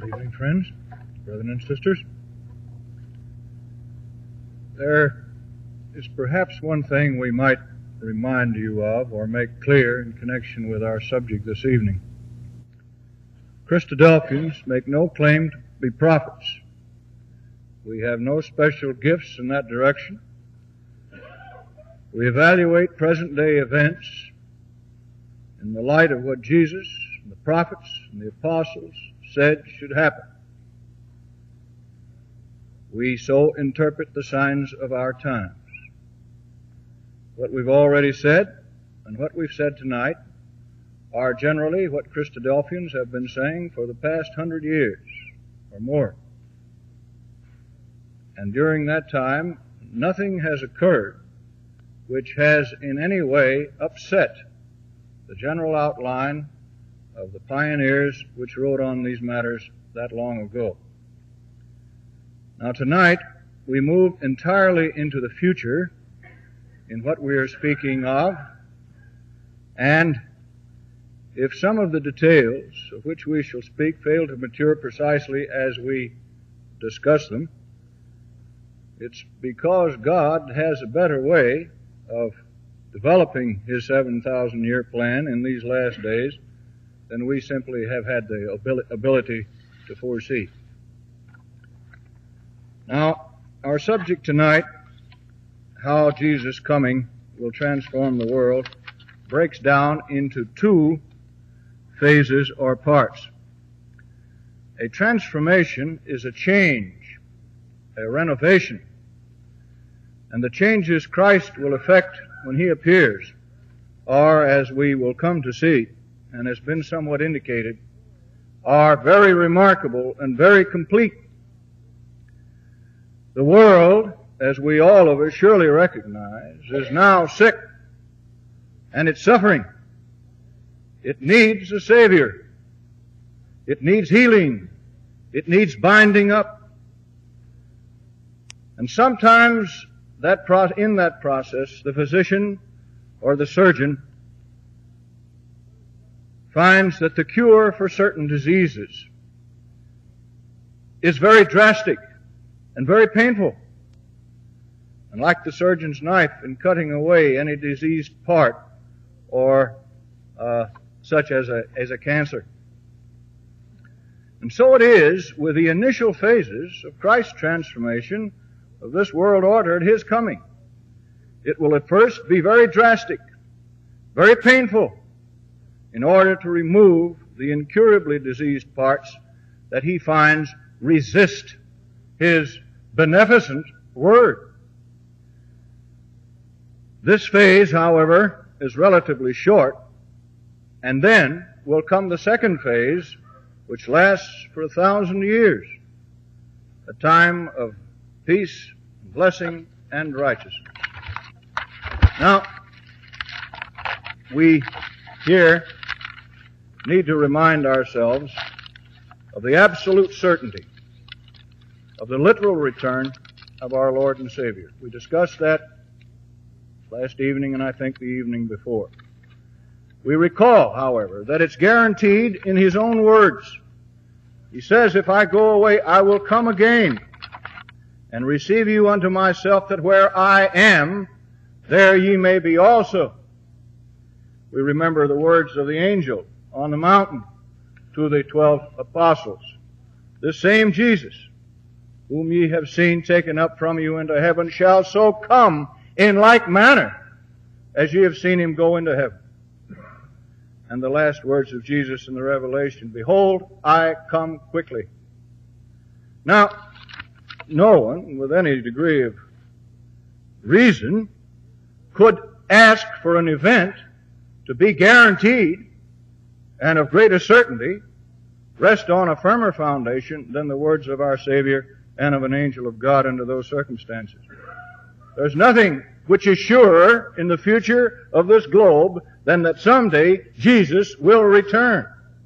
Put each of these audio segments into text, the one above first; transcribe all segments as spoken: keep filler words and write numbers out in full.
Good evening, friends, brothers and sisters. There is perhaps one thing we might remind you of or make clear in connection with our subject this evening. Christadelphians make no claim to be prophets. We have no special gifts in that direction. We evaluate present-day events in the light of what Jesus, and the prophets, and the apostles said should happen. We so interpret the signs of our times. What we've already said and what we've said tonight are generally what Christadelphians have been saying for the past hundred years or more. And during that time, nothing has occurred which has in any way upset the general outline of the pioneers which wrote on these matters that long ago. Now tonight, we move entirely into the future in what we are speaking of, and if some of the details of which we shall speak fail to mature precisely as we discuss them, it's because God has a better way of developing His seven thousand year plan in these last days than we simply have had the ability to foresee. Now, our subject tonight, how Jesus' coming will transform the world, breaks down into two phases or parts. A transformation is a change, a renovation. And the changes Christ will effect when He appears are, as we will come to see, and has been somewhat indicated, are very remarkable and very complete. The world, as we all of us surely recognize, is now sick, and it's suffering. It needs a Savior. It needs healing. It needs binding up. And sometimes that pro- in that process, the physician or the surgeon finds that the cure for certain diseases is very drastic and very painful. And like the surgeon's knife in cutting away any diseased part or uh, such as a, as a cancer. And so it is with the initial phases of Christ's transformation of this world order at His coming. It will at first be very drastic, very painful, in order to remove the incurably diseased parts that He finds resist His beneficent word. This phase, however, is relatively short, and then will come the second phase, which lasts for a thousand years, a time of peace, blessing, and righteousness. Now, we here need to remind ourselves of the absolute certainty of the literal return of our Lord and Savior. We discussed that last evening and I think the evening before. We recall, however, that it's guaranteed in His own words. He says, "If I go away, I will come again and receive you unto myself, that where I am, there ye may be also." We remember the words of the angel on the mountain to the twelve apostles. "This same Jesus, whom ye have seen taken up from you into heaven, shall so come in like manner as ye have seen Him go into heaven." And the last words of Jesus in the Revelation, "Behold, I come quickly." Now, no one with any degree of reason could ask for an event to be guaranteed and of greater certainty, rest on a firmer foundation than the words of our Savior and of an angel of God under those circumstances. There's nothing which is surer in the future of this globe than that someday Jesus will return.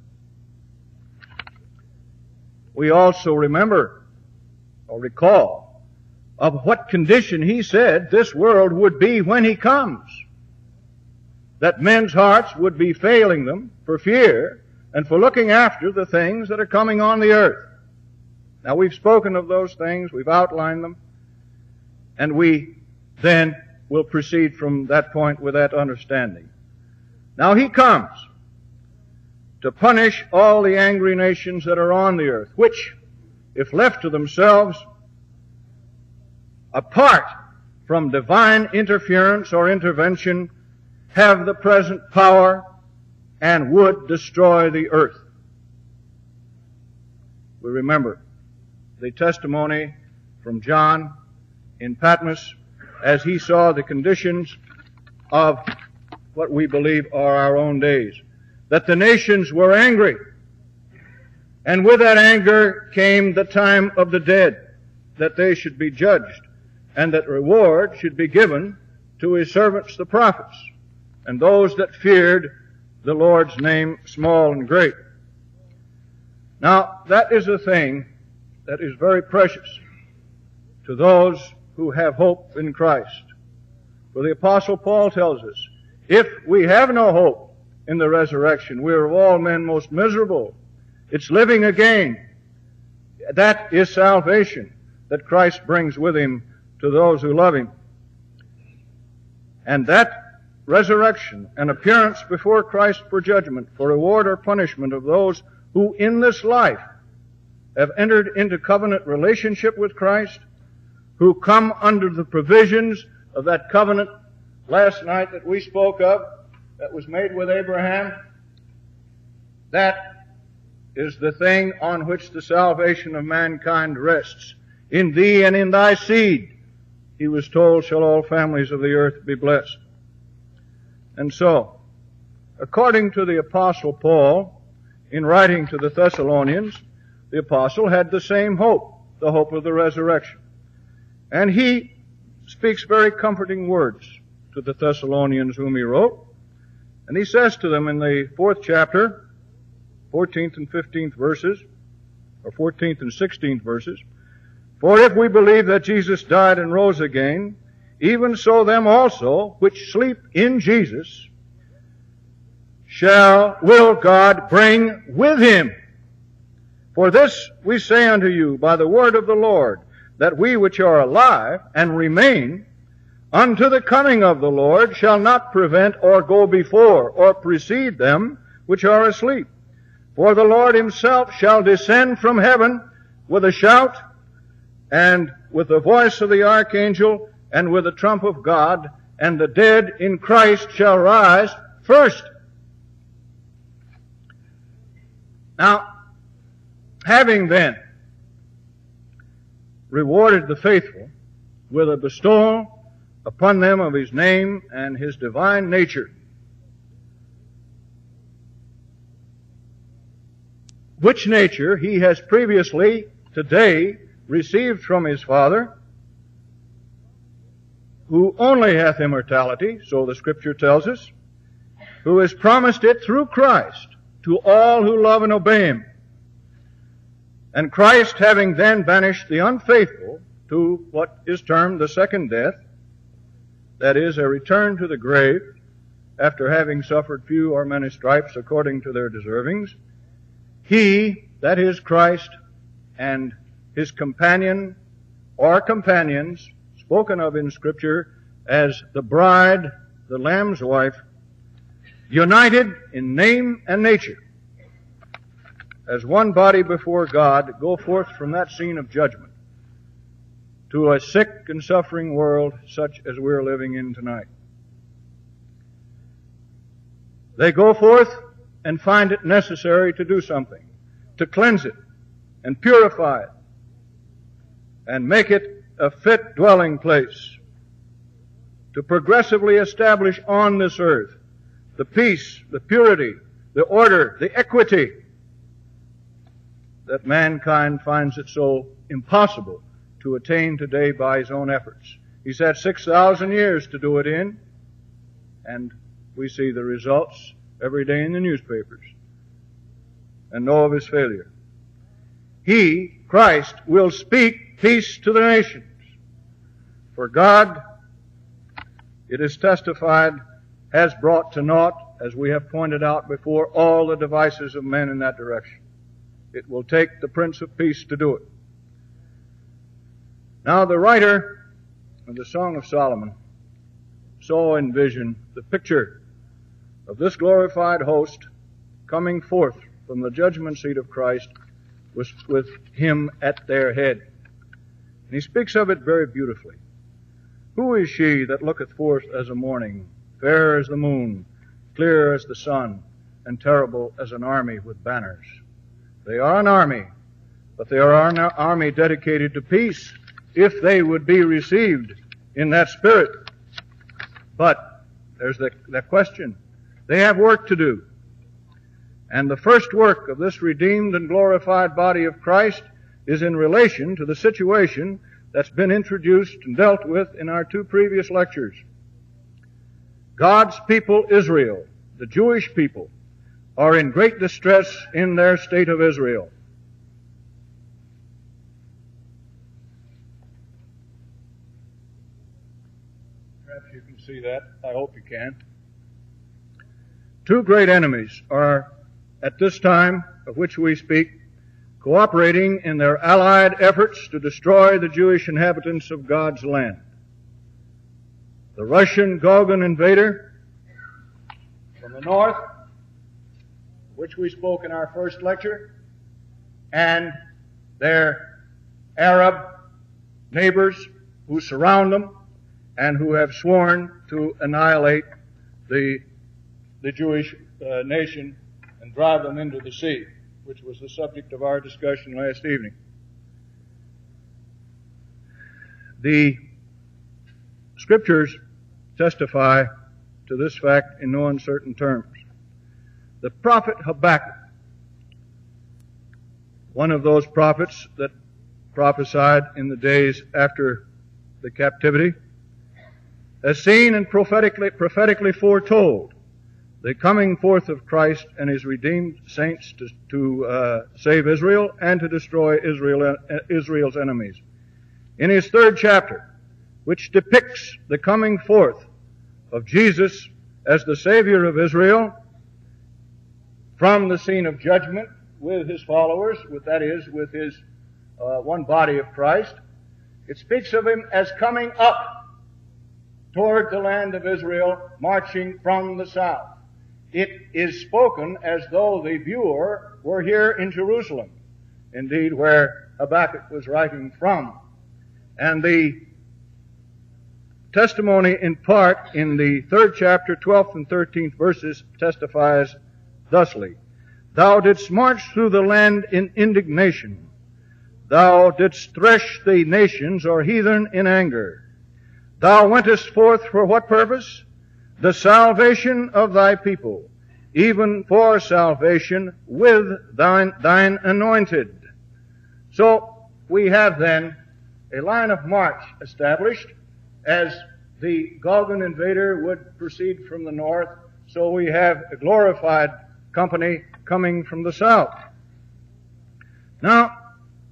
We also remember or recall of what condition He said this world would be when He comes. That men's hearts would be failing them for fear, and for looking after the things that are coming on the earth. Now, we've spoken of those things, we've outlined them, and we then will proceed from that point with that understanding. Now, he comes to punish all the angry nations that are on the earth, which, if left to themselves, apart from divine interference or intervention, have the present power and would destroy the earth. We remember the testimony from John in Patmos as he saw the conditions of what we believe are our own days, that the nations were angry, and with that anger came the time of the dead, that they should be judged, and that reward should be given to his servants the prophets, and those that feared the Lord's name, small and great. Now, that is a thing that is very precious to those who have hope in Christ. For the Apostle Paul tells us, if we have no hope in the resurrection, we are of all men most miserable. It's living again. That is salvation that Christ brings with him to those who love him. And that resurrection and appearance before Christ for judgment, for reward or punishment of those who in this life have entered into covenant relationship with Christ, who come under the provisions of that covenant last night that we spoke of, that was made with Abraham, that is the thing on which the salvation of mankind rests. In thee and in thy seed, he was told, shall all families of the earth be blessed. And so, according to the Apostle Paul, in writing to the Thessalonians, the Apostle had the same hope, the hope of the resurrection. And he speaks very comforting words to the Thessalonians whom he wrote. And he says to them in the fourth chapter, fourteenth and fifteenth verses, or fourteenth and sixteenth verses, for if we believe that Jesus died and rose again, even so them also which sleep in Jesus shall, will God bring with him. For this we say unto you by the word of the Lord, that we which are alive and remain unto the coming of the Lord shall not prevent or go before or precede them which are asleep. For the Lord himself shall descend from heaven with a shout, and with the voice of the archangel, and with the trump of God, and the dead in Christ shall rise first. Now, having then rewarded the faithful with a bestowal upon them of his name and his divine nature, which nature he has previously today received from his Father, who only hath immortality, so the Scripture tells us, who has promised it through Christ to all who love and obey him. And Christ, having then banished the unfaithful to what is termed the second death, that is, a return to the grave, after having suffered few or many stripes according to their deservings, he, that is Christ, and his companion or companions, spoken of in Scripture as the bride, the Lamb's wife, united in name and nature, as one body before God, go forth from that scene of judgment to a sick and suffering world such as we're living in tonight. They go forth and find it necessary to do something, to cleanse it and purify it and make it a fit dwelling place, to progressively establish on this earth the peace, the purity, the order, the equity that mankind finds it so impossible to attain today by his own efforts. He's had six thousand years to do it in, and we see the results every day in the newspapers and know of his failure. He, Christ, will speak peace to the nations. For God, it is testified, has brought to naught, as we have pointed out before, all the devices of men in that direction. It will take the Prince of Peace to do it. Now, the writer of the Song of Solomon saw in vision the picture of this glorified host coming forth from the judgment seat of Christ with, with him at their head. And he speaks of it very beautifully. Who is she that looketh forth as a morning, fair as the moon, clear as the sun, and terrible as an army with banners? They are an army, but they are an army dedicated to peace, if they would be received in that spirit. But there's the, the question. They have work to do. And the first work of this redeemed and glorified body of Christ is in relation to the situation that's been introduced and dealt with in our two previous lectures. God's people, Israel, the Jewish people, are in great distress in their state of Israel. Perhaps you can see that. I hope you can. Two great enemies are, at this time of which we speak, cooperating in their allied efforts to destroy the Jewish inhabitants of God's land. The Russian Gogol invader from the north, which we spoke in our first lecture, and their Arab neighbors who surround them and who have sworn to annihilate the, the Jewish uh, nation and drive them into the sea, which was the subject of our discussion last evening. The Scriptures testify to this fact in no uncertain terms. The prophet Habakkuk, one of those prophets that prophesied in the days after the captivity, has seen and prophetically, prophetically foretold the coming forth of Christ and his redeemed saints to, to uh, save Israel and to destroy Israel, uh, Israel's enemies. In his third chapter, which depicts the coming forth of Jesus as the Savior of Israel from the scene of judgment with his followers, with, that is, with his uh, one body of Christ, it speaks of him as coming up toward the land of Israel, marching from the south. It is spoken as though the viewer were here in Jerusalem, indeed where Habakkuk was writing from. And the testimony in part in the third chapter, twelfth and thirteenth verses testifies thusly: Thou didst march through the land in indignation. Thou didst thresh the nations or heathen in anger. Thou wentest forth for what purpose? The salvation of thy people, even for salvation with thine, thine anointed. So we have then a line of march established. As the Gogol invader would proceed from the north, so we have a glorified company coming from the south. Now,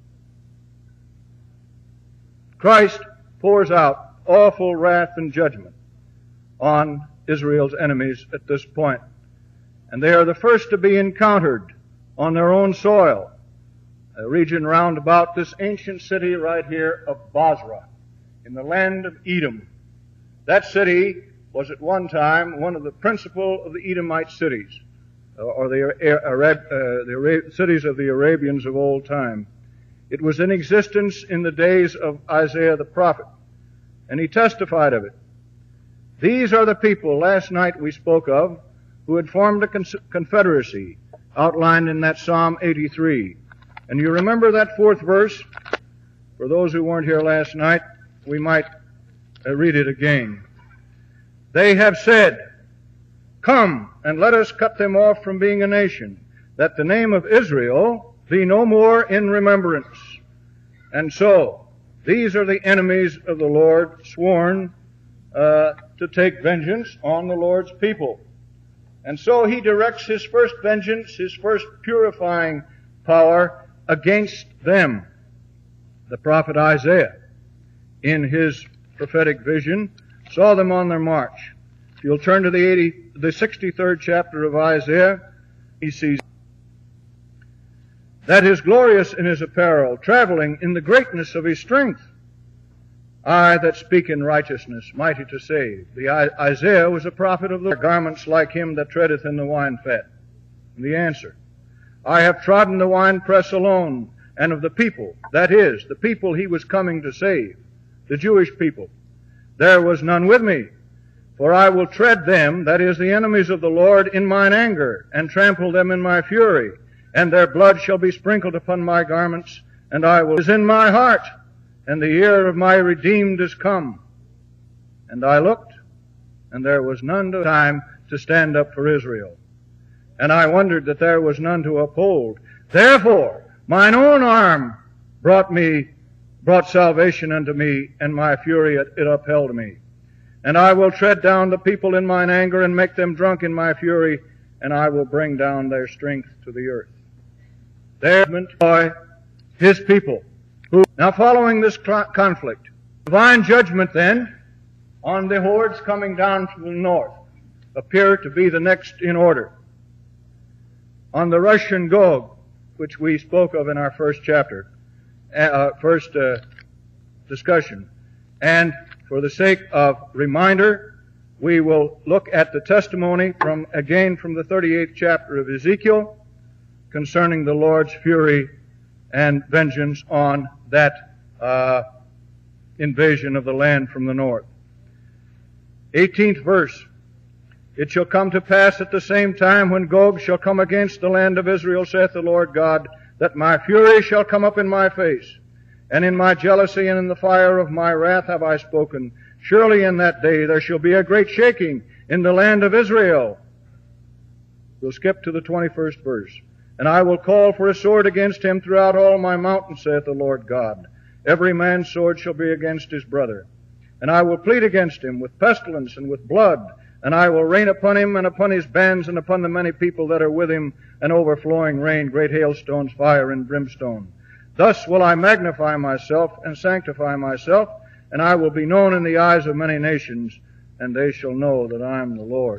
Christ pours out awful wrath and judgment on Israel's enemies at this point. And they are the first to be encountered on their own soil, a region round about this ancient city right here of Bozrah, in the land of Edom. That city was at one time one of the principal of the Edomite cities, or the, Arab, uh, the Arab, cities of the Arabians of old time. It was in existence in the days of Isaiah the prophet, and he testified of it. These are the people last night we spoke of who had formed a con- confederacy outlined in that Psalm eighty-three. And you remember that fourth verse? For those who weren't here last night, we might uh, read it again. They have said, Come, and let us cut them off from being a nation, that the name of Israel be no more in remembrance. And so, these are the enemies of the Lord, sworn uh, to take vengeance on the Lord's people. And so he directs his first vengeance, his first purifying power against them. The prophet Isaiah, in his prophetic vision, saw them on their march. If you'll turn to the eighty, the sixty-third chapter of Isaiah, he sees that is glorious in his apparel, traveling in the greatness of his strength. I that speak in righteousness, mighty to save. The Isaiah was a prophet of the garments like him that treadeth in the wine-fat. And the answer, I have trodden the winepress alone, and of the people, that is, the people he was coming to save, the Jewish people, there was none with me. For I will tread them, that is, the enemies of the Lord, in mine anger, and trample them in my fury, and their blood shall be sprinkled upon my garments, and I will is in my heart, and the year of my redeemed is come. And I looked, and there was none to time to stand up for Israel. And I wondered that there was none to uphold. Therefore, mine own arm brought me, brought salvation unto me, and my fury it, it upheld me. And I will tread down the people in mine anger, and make them drunk in my fury, and I will bring down their strength to the earth. Their joy, his people. Who, now following this conflict, divine judgment then on the hordes coming down from the north appear to be the next in order. On the Russian Gog, which we spoke of in our first chapter, uh, first uh, discussion. And for the sake of reminder, we will look at the testimony from, again, from the thirty-eighth chapter of Ezekiel concerning the Lord's fury and vengeance on that uh, invasion of the land from the north. eighteenth verse. It shall come to pass at the same time when Gog shall come against the land of Israel, saith the Lord God, that my fury shall come up in my face, and in my jealousy and in the fire of my wrath have I spoken. Surely in that day there shall be a great shaking in the land of Israel. We'll skip to the twenty-first verse. And I will call for a sword against him throughout all my mountains, saith the Lord God. Every man's sword shall be against his brother. And I will plead against him with pestilence and with blood, and I will rain upon him and upon his bands and upon the many people that are with him an overflowing rain, great hailstones, fire, and brimstone. Thus will I magnify myself and sanctify myself, and I will be known in the eyes of many nations, and they shall know that I am the Lord.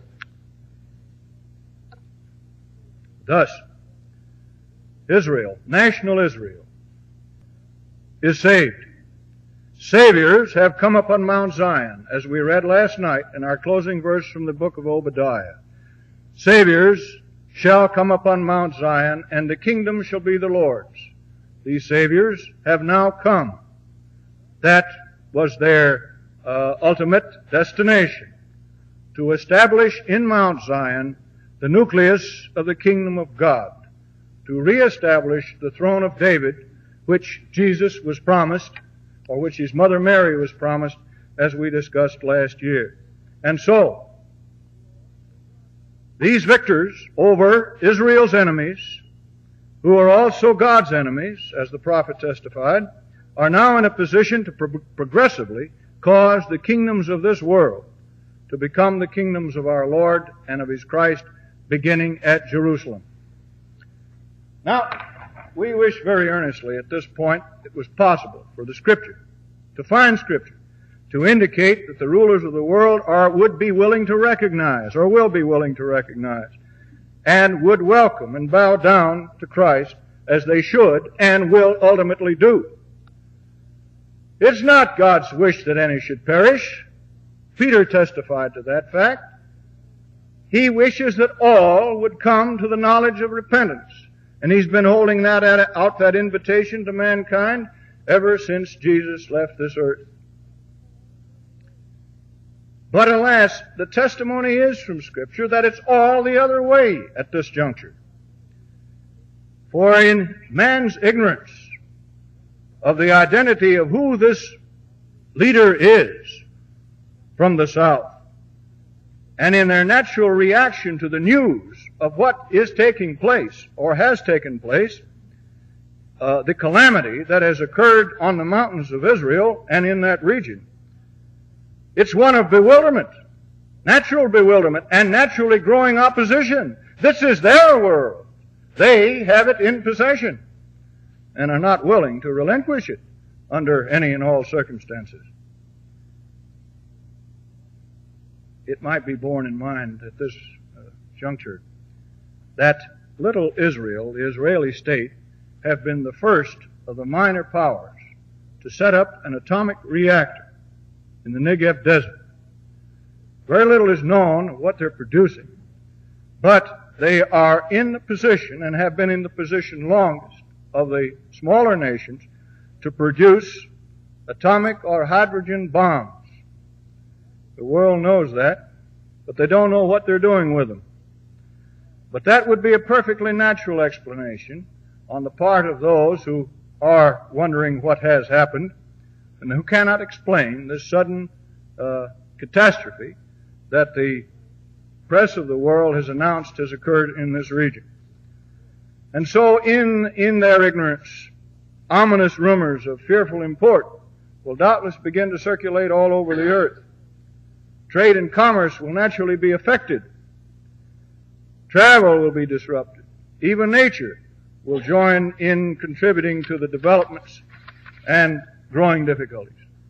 Thus, Israel, national Israel, is saved. Saviors have come upon Mount Zion, as we read last night in our closing verse from the book of Obadiah. Saviors shall come upon Mount Zion, and the kingdom shall be the Lord's. These Saviors have now come. That was their uh, ultimate destination, to establish in Mount Zion the nucleus of the kingdom of God, to reestablish the throne of David, which Jesus was promised, or which his mother Mary was promised, as we discussed last year. And so, these victors over Israel's enemies, who are also God's enemies, as the prophet testified, are now in a position to pro- progressively cause the kingdoms of this world to become the kingdoms of our Lord and of his Christ, beginning at Jerusalem. Now, we wish very earnestly at this point it was possible for the Scripture, to find Scripture, to indicate that the rulers of the world are, would be willing to recognize, or will be willing to recognize, and would welcome and bow down to Christ as they should and will ultimately do. It's not God's wish that any should perish. Peter testified to that fact. He wishes that all would come to the knowledge of repentance. And he's been holding that out, that invitation to mankind, ever since Jesus left this earth. But alas, the testimony is from Scripture that it's all the other way at this juncture. For in man's ignorance of the identity of who this leader is from the south, and in their natural reaction to the news of what is taking place, or has taken place, uh, the calamity that has occurred on the mountains of Israel and in that region, it's one of bewilderment, natural bewilderment, and naturally growing opposition. This is their world. They have it in possession and are not willing to relinquish it under any and all circumstances. it might be borne in mind at this uh, juncture that little Israel, the Israeli state, have been the first of the minor powers to set up an atomic reactor in the Negev desert. Very little is known of what they're producing, but they are in the position, and have been in the position longest, of the smaller nations to produce atomic or hydrogen bombs. The world knows that, but they don't know what they're doing with them. But that would be a perfectly natural explanation on the part of those who are wondering what has happened and who cannot explain this sudden uh, catastrophe that the press of the world has announced has occurred in this region. And so in, in their ignorance, ominous rumors of fearful import will doubtless begin to circulate all over the earth. Trade and commerce will naturally be affected. Travel will be disrupted. Even nature will join in contributing to the developments and growing difficulties.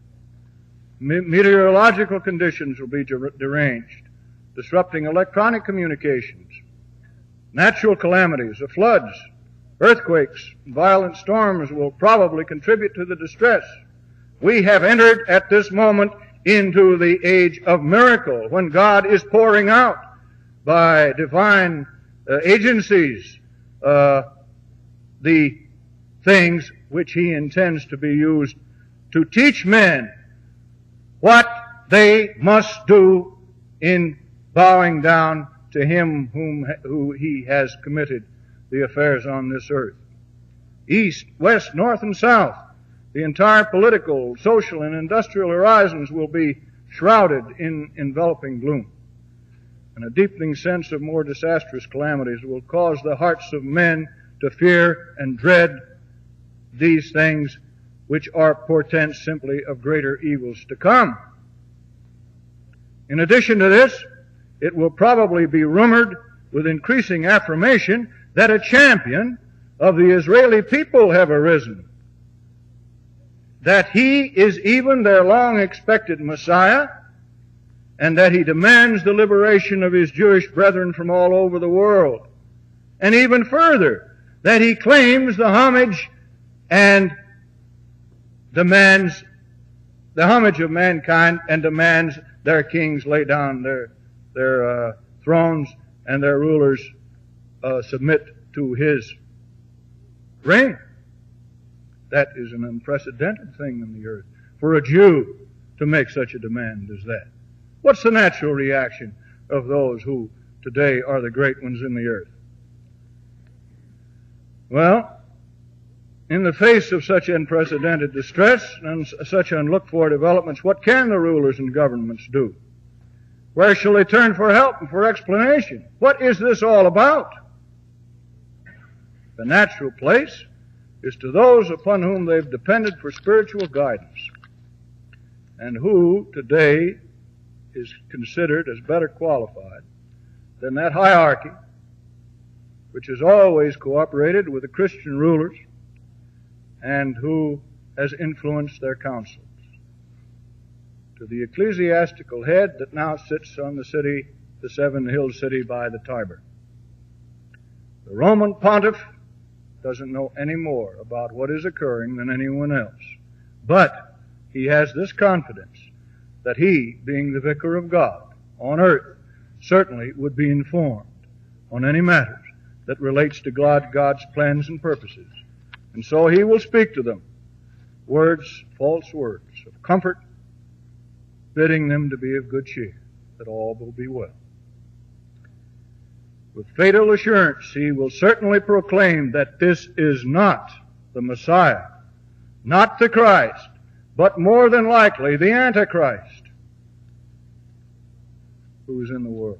Me- meteorological conditions will be der- deranged, disrupting electronic communications. Natural calamities, the floods, earthquakes, and violent storms will probably contribute to the distress. We have entered at this moment into the age of miracle, when God is pouring out by divine uh, agencies uh, the things which He intends to be used to teach men what they must do in bowing down to Him whom who He has committed the affairs on this earth. East, west, north, and south, the entire political, social, and industrial horizons will be shrouded in enveloping gloom. And a deepening sense of more disastrous calamities will cause the hearts of men to fear and dread these things, which are portents simply of greater evils to come. In addition to this, it will probably be rumored with increasing affirmation that a champion of the Israeli people have arisen, that he is even their long-expected Messiah, and that he demands the liberation of his Jewish brethren from all over the world. And even further, that he claims the homage and demands the homage of mankind and demands their kings lay down their, their uh, thrones and their rulers uh, submit to his reign. That is an unprecedented thing in the earth for a Jew to make such a demand as that. What's the natural reaction of those who today are the great ones in the earth? Well, in the face of such unprecedented distress and such unlooked for developments, what can the rulers and governments do? Where shall they turn for help and for explanation? What is this all about? The natural place is to those upon whom they've depended for spiritual guidance, and who today is considered as better qualified than that hierarchy which has always cooperated with the Christian rulers and who has influenced their counsels. To the ecclesiastical head that now sits on the city, the seven-hill city by the Tiber. The Roman pontiff doesn't know any more about what is occurring than anyone else. But he has this confidence that he, being the vicar of God on earth, certainly would be informed on any matters that relates to God, God's plans and purposes. And so he will speak to them words, false words of comfort, bidding them to be of good cheer, that all will be well. With fatal assurance, he will certainly proclaim that this is not the Messiah, not the Christ, but more than likely the Antichrist who is in the world.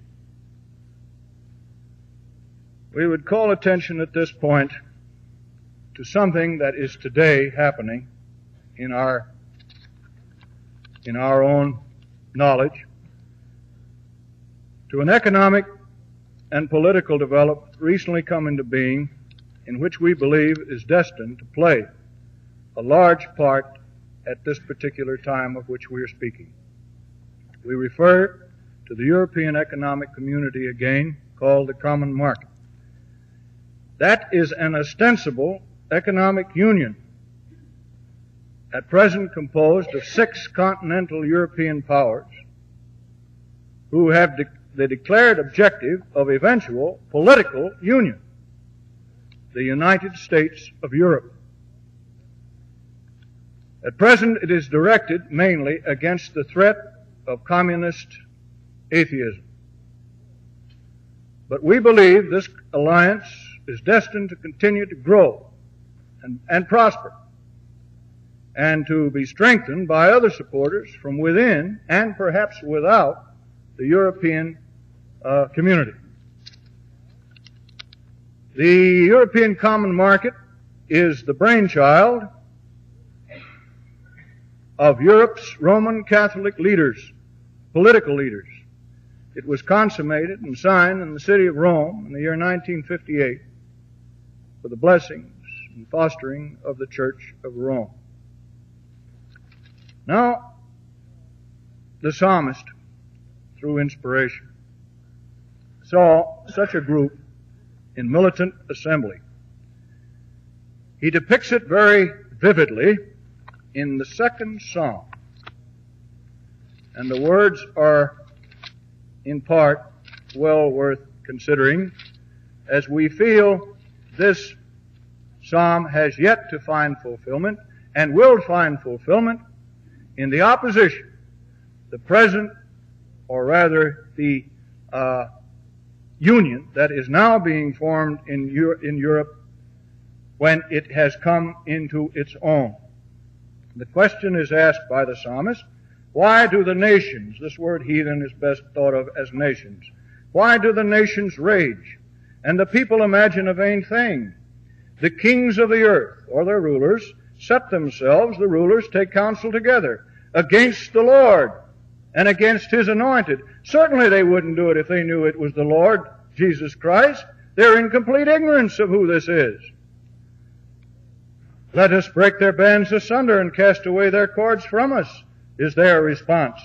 We would call attention at this point to something that is today happening in our, in our own knowledge, to an economic and political development recently come into being, in which we believe is destined to play a large part at this particular time of which we are speaking. We refer to the European Economic Community again, called the Common Market. That is an ostensible economic union, at present composed of six continental European powers who have de- the declared objective of eventual political union, the United States of Europe. At present, it is directed mainly against the threat of communist atheism. But we believe this alliance is destined to continue to grow and, and prosper, and to be strengthened by other supporters from within and perhaps without the European uh, community. The European Common Market is the brainchild of Europe's Roman Catholic leaders, political leaders. It was consummated and signed in the city of Rome in the year nineteen fifty-eight for the blessings and fostering of the Church of Rome. Now, the psalmist, through inspiration, saw such a group in militant assembly. He depicts it very vividly in the second psalm. And the words are, in part, well worth considering, as we feel this psalm has yet to find fulfillment and will find fulfillment in the opposition, the present, or rather the uh, union that is now being formed in, Euro- in Europe when it has come into its own. The question is asked by the psalmist, why do the nations, this word heathen is best thought of as nations, why do the nations rage, and the people imagine a vain thing? The kings of the earth, or their rulers, set themselves, the rulers take counsel together, against the Lord and against His anointed. Certainly they wouldn't do it if they knew it was the Lord Jesus Christ. They're in complete ignorance of who this is. Let us break their bands asunder and cast away their cords from us, is their response.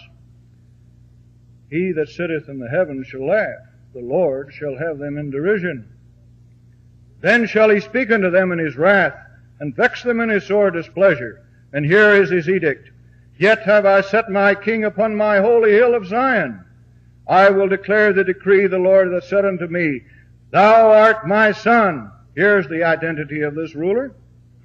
He that sitteth in the heavens shall laugh. The Lord shall have them in derision. Then shall He speak unto them in His wrath, and vex them in His sore displeasure. And here is His edict. Yet have I set my king upon my holy hill of Zion. I will declare the decree, the Lord that said unto me, Thou art my son. Here's the identity of this ruler.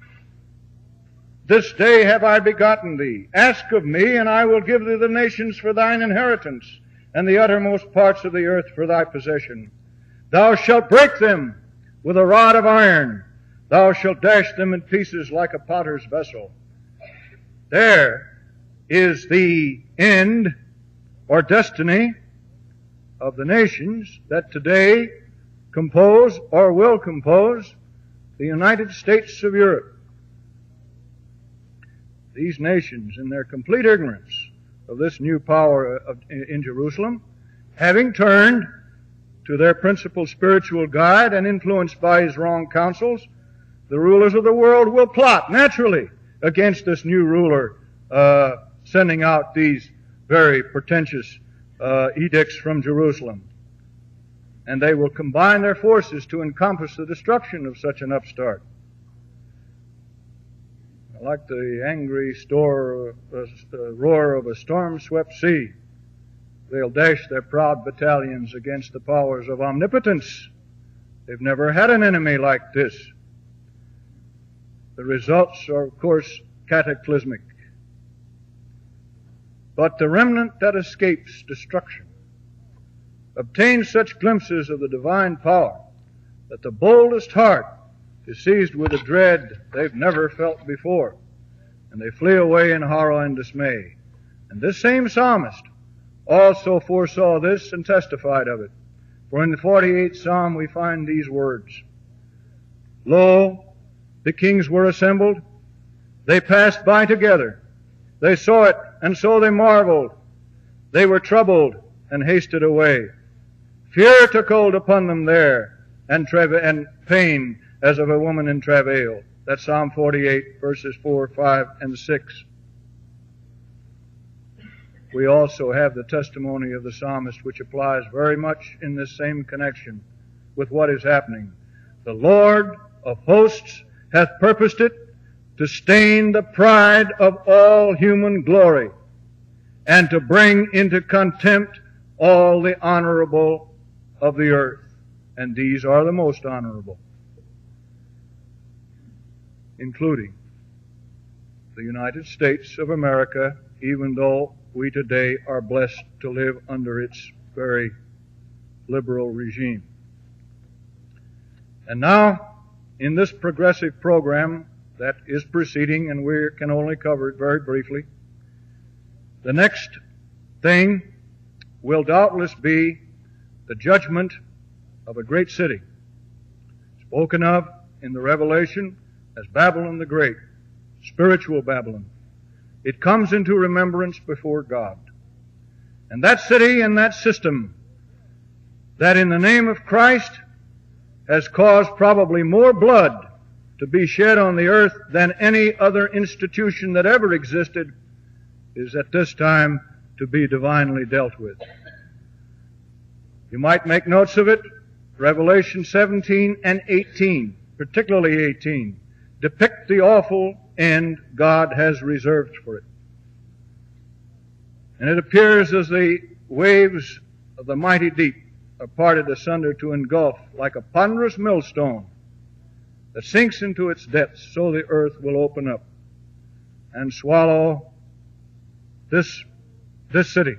This day have I begotten thee. Ask of me, and I will give thee the nations for thine inheritance, and the uttermost parts of the earth for thy possession. Thou shalt break them with a rod of iron. Thou shalt dash them in pieces like a potter's vessel. There is the end or destiny of the nations that today compose or will compose the United States of Europe. These nations, in their complete ignorance of this new power of, in Jerusalem, having turned to their principal spiritual guide and influenced by his wrong counsels, the rulers of the world will plot, naturally, against this new ruler, uh, sending out these very portentous uh, edicts from Jerusalem. And they will combine their forces to encompass the destruction of such an upstart. Like the angry store, uh, uh, roar of a storm-swept sea, they'll dash their proud battalions against the powers of omnipotence. They've never had an enemy like this. The results are, of course, cataclysmic. But the remnant that escapes destruction obtains such glimpses of the divine power that the boldest heart is seized with a dread they've never felt before, and they flee away in horror and dismay. And this same psalmist also foresaw this and testified of it. For in the forty-eighth Psalm we find these words, Lo, the kings were assembled, they passed by together, they saw it, and so they marveled. They were troubled and hasted away. Fear took hold upon them there, and, tra- and pain as of a woman in travail. That's Psalm forty-eight, verses four, five, and six. we also have the testimony of the psalmist, which applies very much in this same connection with what is happening. The Lord of hosts hath purposed it to stain the pride of all human glory, and to bring into contempt all the honorable of the earth. And these are the most honorable, including the United States of America, even though we today are blessed to live under its very liberal regime. And now, in this progressive program that is proceeding, and we can only cover it very briefly, the next thing will doubtless be the judgment of a great city, spoken of in the Revelation as Babylon the Great, spiritual Babylon. It comes into remembrance before God. And that city and that system that in the name of Christ has caused probably more blood to be shed on the earth than any other institution that ever existed is at this time to be divinely dealt with. You might make notes of it. Revelation seventeen and eighteen, particularly eighteen, depict the awful end God has reserved for it. And it appears as the waves of the mighty deep are parted asunder to engulf like a ponderous millstone that sinks into its depths, so the earth will open up and swallow this, this city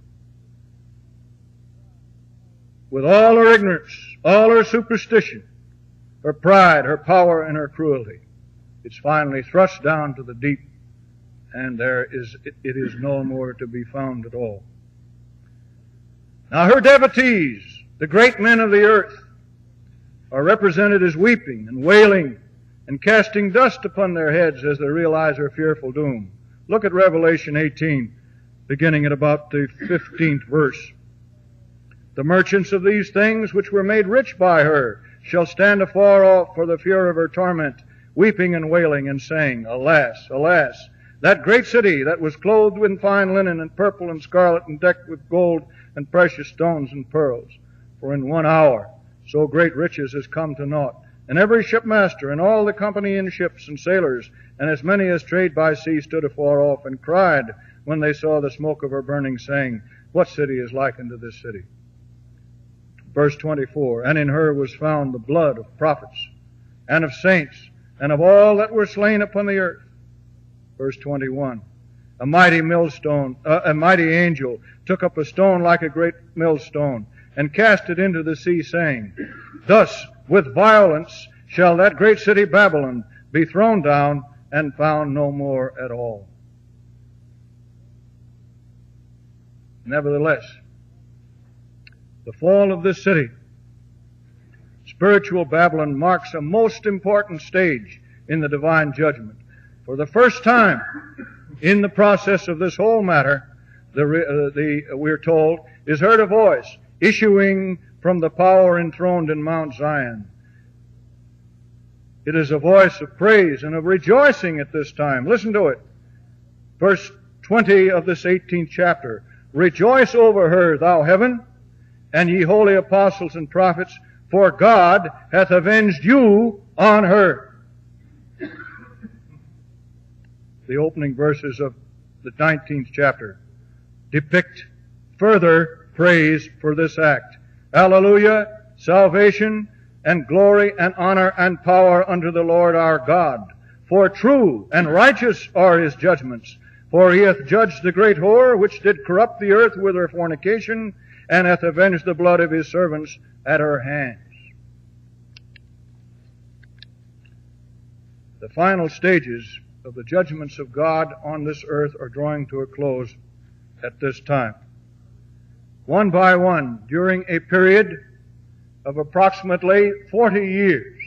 with all her ignorance, all her superstition, her pride, her power, and her cruelty. It's finally thrust down to the deep, and there is it, it is no more to be found at all. Now her devotees, the great men of the earth, are represented as weeping and wailing and casting dust upon their heads as they realize their fearful doom. Look at Revelation eighteen, beginning at about the fifteenth verse. The merchants of these things which were made rich by her shall stand afar off for the fear of her torment, weeping and wailing and saying, Alas, alas, that great city that was clothed in fine linen and purple and scarlet and decked with gold and precious stones and pearls. For in one hour so great riches has come to naught. And every shipmaster and all the company in ships and sailors and as many as trade by sea stood afar off and cried when they saw the smoke of her burning, saying, What city is like unto this city? Verse twenty-four, And in her was found the blood of prophets and of saints and of all that were slain upon the earth. Verse twenty-one, A mighty millstone, uh, a mighty angel took up a stone like a great millstone and cast it into the sea, saying, Thus with violence shall that great city Babylon be thrown down and found no more at all. Nevertheless, the fall of this city, spiritual Babylon, marks a most important stage in the divine judgment. For the first time in the process of this whole matter, the, uh, the uh, we're told, is heard a voice issuing from the power enthroned in Mount Zion. It is a voice of praise and of rejoicing at this time. Listen to it. Verse twenty of this eighteenth chapter. Rejoice over her, thou heaven, and ye holy apostles and prophets, for God hath avenged you on her. The opening verses of the nineteenth chapter depict further praise for this act. Hallelujah, salvation and glory and honor and power unto the Lord our God. For true and righteous are his judgments. For he hath judged the great whore which did corrupt the earth with her fornication, and hath avenged the blood of his servants at her hands. The final stages of the judgments of God on this earth are drawing to a close at this time. One by one, during a period of approximately forty years,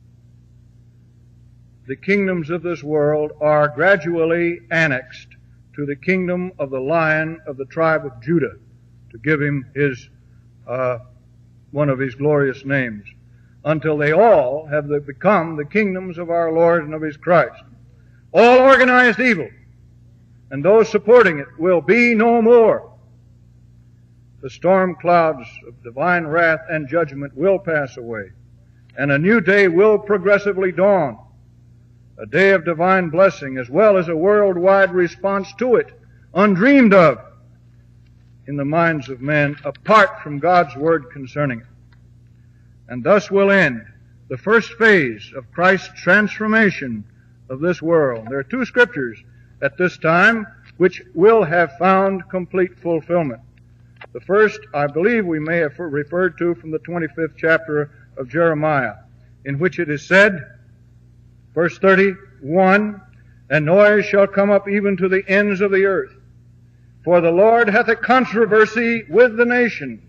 the kingdoms of this world are gradually annexed to the kingdom of the Lion of the tribe of Judah, to give him his uh, one of his glorious names, until they all have become the kingdoms of our Lord and of his Christ. All organized evil and those supporting it will be no more. The storm clouds of divine wrath and judgment will pass away, and a new day will progressively dawn, a day of divine blessing as well as a worldwide response to it, undreamed of in the minds of men apart from God's Word concerning it. And thus will end the first phase of Christ's transformation of this world. There are two scriptures at this time which will have found complete fulfillment. The first, I believe we may have referred to from the twenty-fifth chapter of Jeremiah, in which it is said, verse thirty-one, "And noise shall come up even to the ends of the earth. For the Lord hath a controversy with the nations.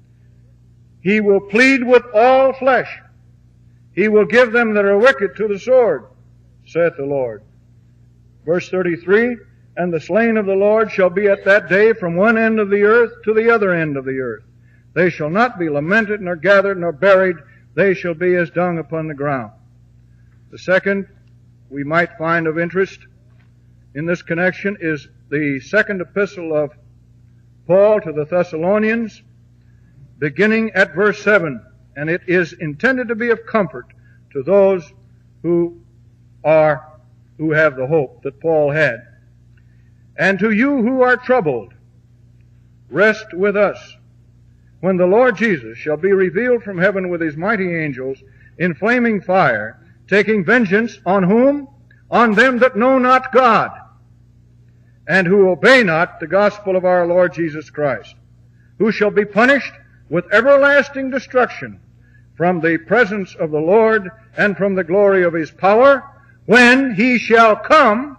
He will plead with all flesh. He will give them that are wicked to the sword, saith the Lord." Verse thirty-three, "And the slain of the Lord shall be at that day from one end of the earth to the other end of the earth. They shall not be lamented, nor gathered, nor buried. They shall be as dung upon the ground." The second we might find of interest in this connection is the second epistle of Paul to the Thessalonians, beginning at verse seven, and it is intended to be of comfort to those who are, who have the hope that Paul had. "And to you who are troubled, rest with us, when the Lord Jesus shall be revealed from heaven with his mighty angels in flaming fire, taking vengeance on whom? On them that know not God, and who obey not the gospel of our Lord Jesus Christ, who shall be punished with everlasting destruction from the presence of the Lord and from the glory of his power, when he shall come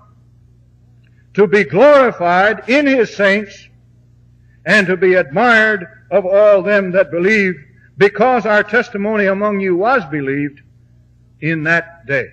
to be glorified in his saints and to be admired of all them that believe, because our testimony among you was believed in that day."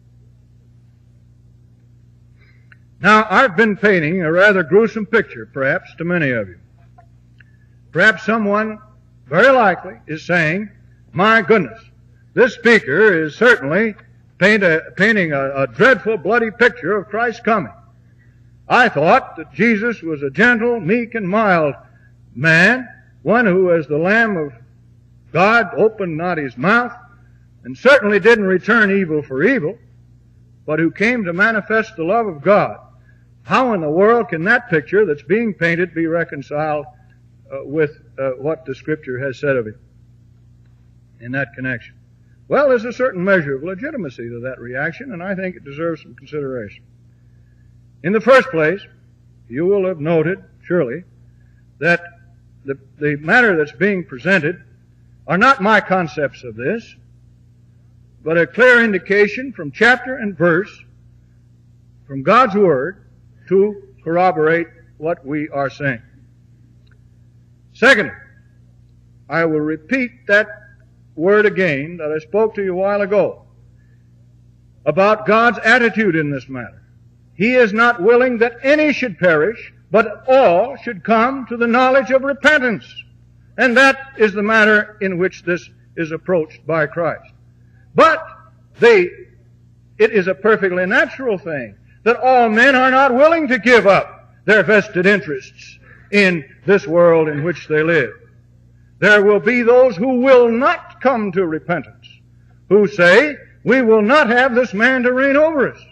Now, I've been painting a rather gruesome picture, perhaps, to many of you. Perhaps someone, very likely, is saying, "My goodness, this speaker is certainly paint a, painting a, a dreadful, bloody picture of Christ's coming. I thought that Jesus was a gentle, meek, and mild man, one who, as the Lamb of God, opened not his mouth, and certainly didn't return evil for evil, but who came to manifest the love of God. How in the world can that picture that's being painted be reconciled uh, with uh, what the Scripture has said of him in that connection?" Well, there's a certain measure of legitimacy to that reaction, and I think it deserves some consideration. In the first place, you will have noted, surely, that the, the matter that's being presented are not my concepts of this, but a clear indication from chapter and verse from God's Word to corroborate what we are saying. Second, I will repeat that word again that I spoke to you a while ago about God's attitude in this matter. He is not willing that any should perish, but all should come to the knowledge of repentance. And that is the manner in which this is approached by Christ. But they, it is a perfectly natural thing that all men are not willing to give up their vested interests in this world in which they live. There will be those who will not come to repentance, who say, "We will not have this man to reign over us,"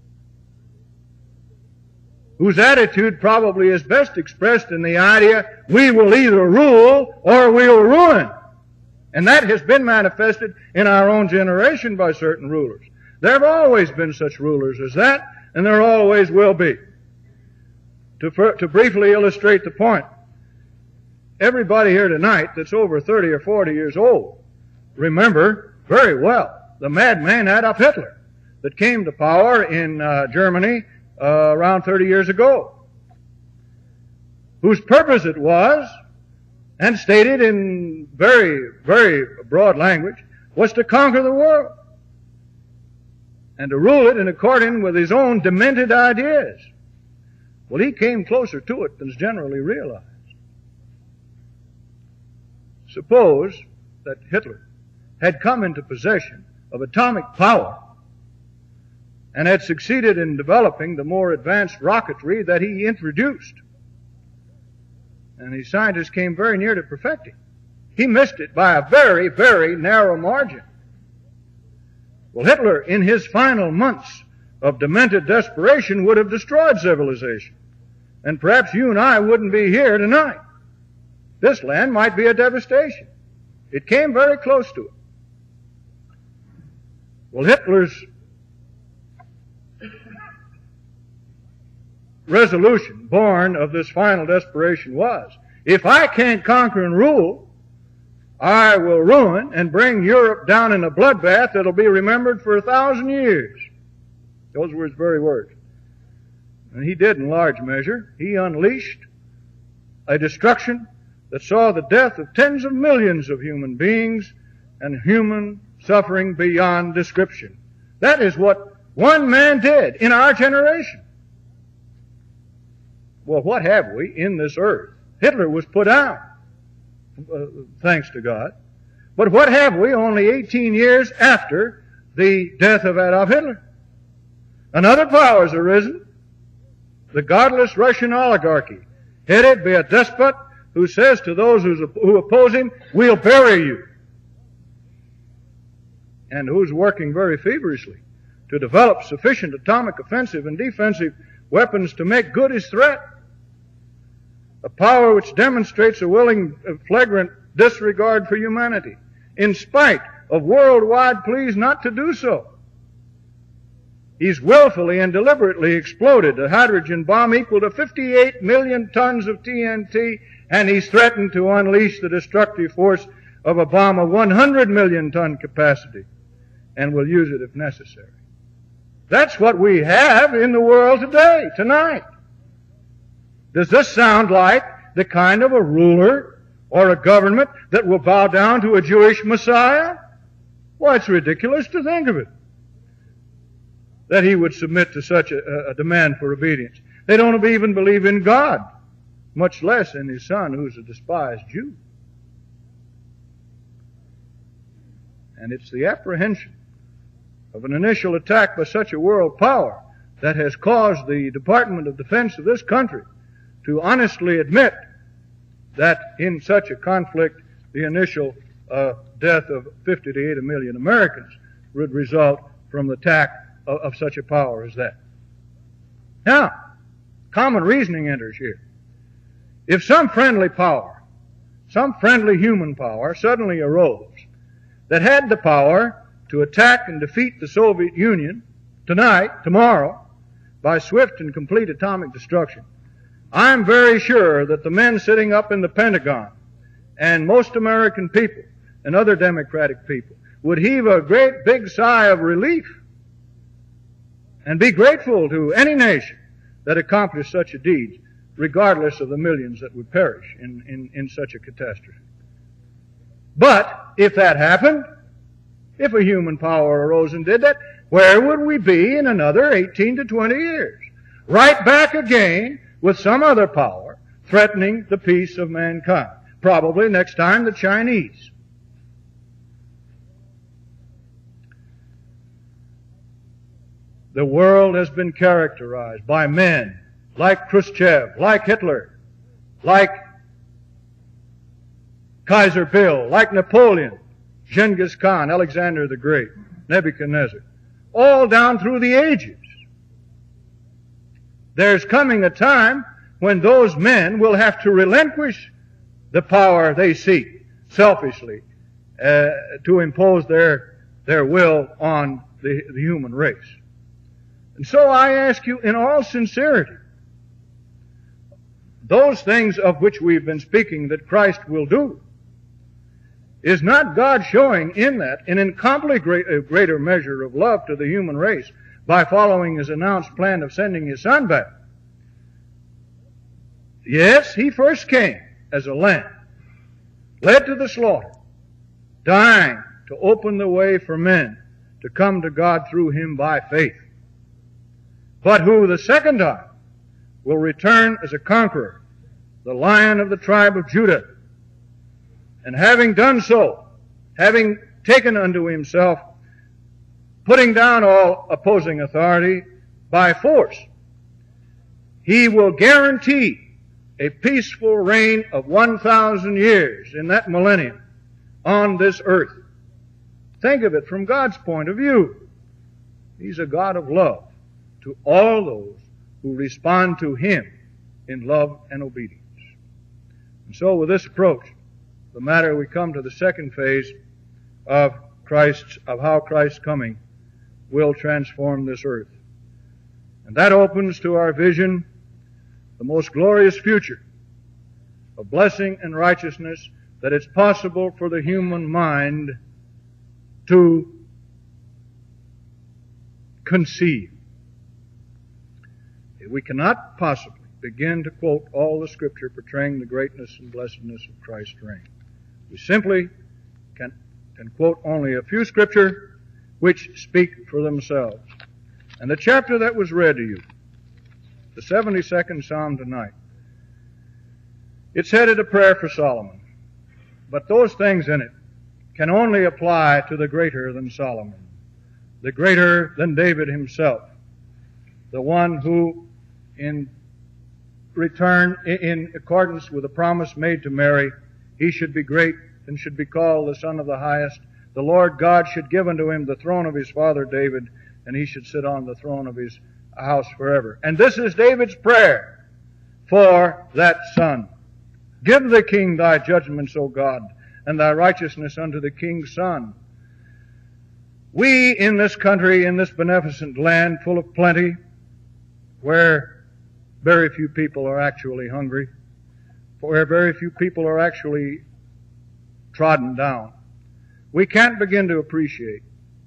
whose attitude probably is best expressed in the idea, "We will either rule or we'll ruin." And that has been manifested in our own generation by certain rulers. There have always been such rulers as that, and there always will be. To, to briefly illustrate the point, everybody here tonight that's over thirty or forty years old, remember very well the madman Adolf Hitler that came to power in uh, Germany uh, around thirty years ago, whose purpose it was, and stated in very, very broad language, was to conquer the world and to rule it in accordance with his own demented ideas. Well, he came closer to it than is generally realized. Suppose that Hitler had come into possession of atomic power and had succeeded in developing the more advanced rocketry that he introduced. And these scientists came very near to perfecting. He missed it by a very, very narrow margin. Well, Hitler, in his final months of demented desperation, would have destroyed civilization. And perhaps you and I wouldn't be here tonight. This land might be a devastation. It came very close to it. Well, Hitler's resolution, born of this final desperation, was, if I can't conquer and rule, I will ruin and bring Europe down in a bloodbath that'll be remembered for a thousand years. Those were his very words. And he did in large measure. He unleashed a destruction that saw the death of tens of millions of human beings and human suffering beyond description. That is what one man did in our generation. Well, what have we in this earth? Hitler was put down, uh, thanks to God. But what have we only eighteen years after the death of Adolf Hitler? Another power has arisen, the godless Russian oligarchy, headed by a despot who says to those who oppose him, we'll bury you. And who's working very feverishly to develop sufficient atomic offensive and defensive weapons to make good his threat. A power which demonstrates a willing, flagrant disregard for humanity, in spite of worldwide pleas not to do so. He's willfully and deliberately exploded a hydrogen bomb equal to fifty-eight million tons of T N T, and he's threatened to unleash the destructive force of a bomb of one hundred million ton capacity, and will use it if necessary. That's what we have in the world today, tonight. Does this sound like the kind of a ruler or a government that will bow down to a Jewish Messiah? Why, it's ridiculous to think of it, that he would submit to such a, a demand for obedience. They don't even believe in God, much less in his son, who's a despised Jew. And it's the apprehension of an initial attack by such a world power that has caused the Department of Defense of this country to honestly admit that in such a conflict, the initial uh, death of fifty to eighty million Americans would result from the attack of, of such a power as that. Now, common reasoning enters here. If some friendly power, some friendly human power suddenly arose that had the power to attack and defeat the Soviet Union tonight, tomorrow, by swift and complete atomic destruction, I'm very sure that the men sitting up in the Pentagon and most American people and other democratic people would heave a great big sigh of relief and be grateful to any nation that accomplished such a deed, regardless of the millions that would perish in, in, in such a catastrophe. But if that happened, if a human power arose and did that, where would we be in another eighteen to twenty years? Right back again with some other power threatening the peace of mankind. Probably next time the Chinese. The world has been characterized by men like Khrushchev, like Hitler, like Kaiser Bill, like Napoleon, Genghis Khan, Alexander the Great, Nebuchadnezzar, all down through the ages. There's coming a time when those men will have to relinquish the power they seek selfishly uh, to impose their, their will on the, the human race. And so I ask you in all sincerity, those things of which we've been speaking that Christ will do, is not God showing in that an incomparably great, a greater measure of love to the human race by following his announced plan of sending his son back? Yes, he first came as a lamb, led to the slaughter, dying to open the way for men to come to God through him by faith. But who the second time will return as a conqueror, the Lion of the tribe of Judah. And having done so, having taken unto himself putting down all opposing authority by force. He will guarantee a peaceful reign of one thousand years in that millennium on this earth. Think of it from God's point of view. He's a God of love to all those who respond to Him in love and obedience. And so with this approach, the matter we come to the second phase of Christ's, of how Christ's coming will transform this earth. And that opens to our vision the most glorious future of blessing and righteousness that it's possible for the human mind to conceive. We cannot possibly begin to quote all the Scripture portraying the greatness and blessedness of Christ's reign. We simply can, can quote only a few Scripture which speak for themselves. And the chapter that was read to you, the seventy-second Psalm tonight, it's headed a prayer for Solomon. But those things in it can only apply to the greater than Solomon, the greater than David himself, the one who in return, in accordance with the promise made to Mary, he should be great and should be called the Son of the Highest. The Lord God should give unto him the throne of his father David, and he should sit on the throne of his house forever. And this is David's prayer for that son. Give the king thy judgments, O God, and thy righteousness unto the king's son. We in this country, in this beneficent land full of plenty, where very few people are actually hungry, where very few people are actually trodden down, we can't begin to appreciate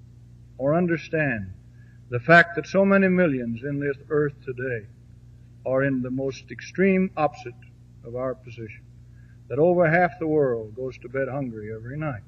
or understand the fact that so many millions in this earth today are in the most extreme opposite of our position. That over half the world goes to bed hungry every night.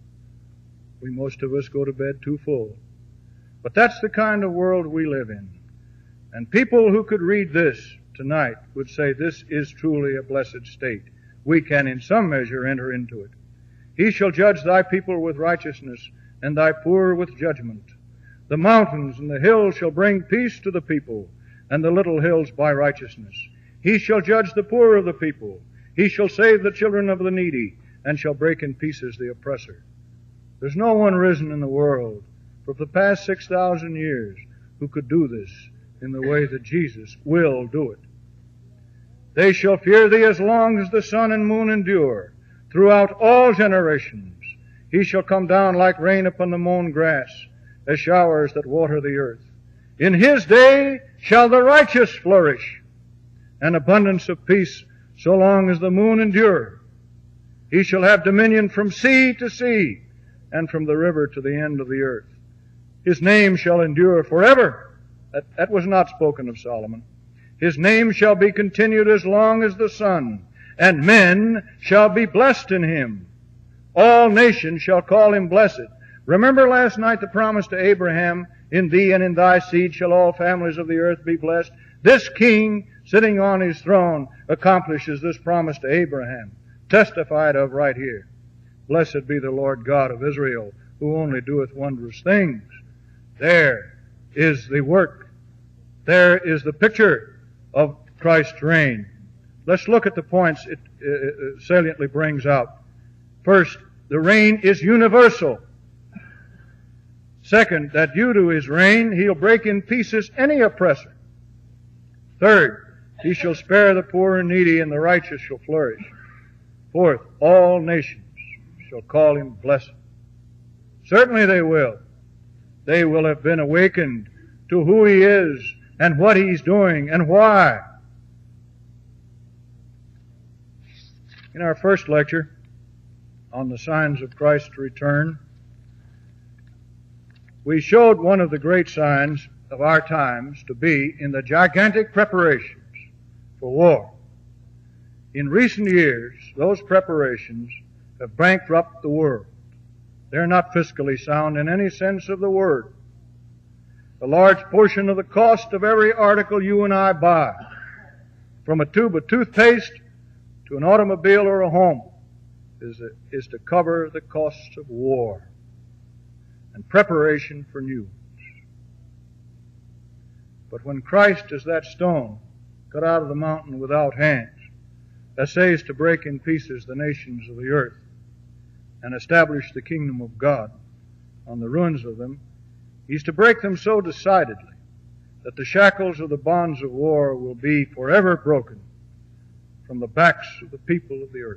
We, most of us, go to bed too full. But that's the kind of world we live in. And people who could read this tonight would say this is truly a blessed state. We can in some measure enter into it. He shall judge thy people with righteousness, and thy poor with judgment. The mountains and the hills shall bring peace to the people, and the little hills by righteousness. He shall judge the poor of the people. He shall save the children of the needy, and shall break in pieces the oppressor. There's no one risen in the world for the past six thousand years who could do this in the way that Jesus will do it. They shall fear thee as long as the sun and moon endure, throughout all generations. He shall come down like rain upon the mown grass, as showers that water the earth. In his day shall the righteous flourish, and abundance of peace so long as the moon endure. He shall have dominion from sea to sea, and from the river to the end of the earth. His name shall endure forever. That, that was not spoken of Solomon. His name shall be continued as long as the sun, and men shall be blessed in him. All nations shall call him blessed. Remember last night the promise to Abraham, in thee and in thy seed shall all families of the earth be blessed. This king, sitting on his throne, accomplishes this promise to Abraham, testified of right here. Blessed be the Lord God of Israel, who only doeth wondrous things. There is the work. There is the picture of Christ's reign. Let's look at the points it uh, saliently brings out. First, the reign is universal. Second, that due to his reign, he'll break in pieces any oppressor. Third, he shall spare the poor and needy, and the righteous shall flourish. Fourth, all nations shall call him blessed. Certainly they will. They will have been awakened to who he is and what he's doing and why. In our first lecture on the signs of Christ's return, we showed one of the great signs of our times to be in the gigantic preparations for war. In recent years, those preparations have bankrupted the world. They're not fiscally sound in any sense of the word. A large portion of the cost of every article you and I buy, from a tube of toothpaste to an automobile or a home, is, a, is to cover the costs of war and preparation for new. But when Christ is that stone cut out of the mountain without hands, essays to break in pieces the nations of the earth and establish the kingdom of God on the ruins of them, he's to break them so decidedly that the shackles of the bonds of war will be forever broken from the backs of the people of the earth.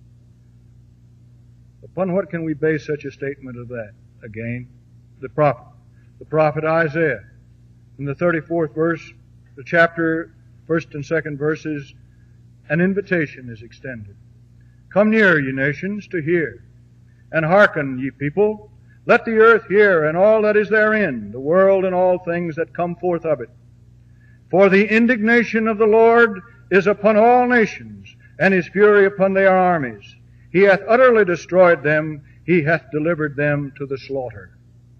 Upon what can we base such a statement of that? Again, the prophet. The prophet Isaiah. In the thirty-fourth verse, the chapter, first and second verses, an invitation is extended. Come near, ye nations, to hear, and hearken, ye people. Let the earth hear, and all that is therein, the world and all things that come forth of it. For the indignation of the Lord is upon all nations, and his fury upon their armies. He hath utterly destroyed them, he hath delivered them to the slaughter.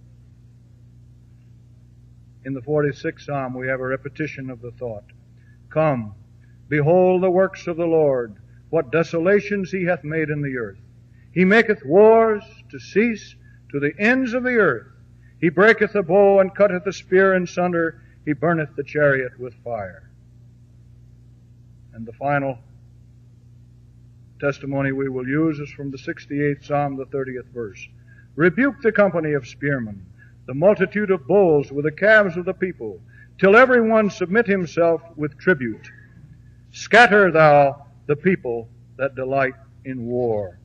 In the forty-sixth Psalm we have a repetition of the thought. Come, behold the works of the Lord, what desolations he hath made in the earth. He maketh wars to cease to the ends of the earth. He breaketh the bow and cutteth the spear in sunder. He burneth the chariot with fire. And the final testimony we will use is from the sixty-eighth Psalm, the thirtieth verse. Rebuke the company of spearmen, the multitude of bulls with the calves of the people, till every one submit himself with tribute. Scatter thou the people that delight in war.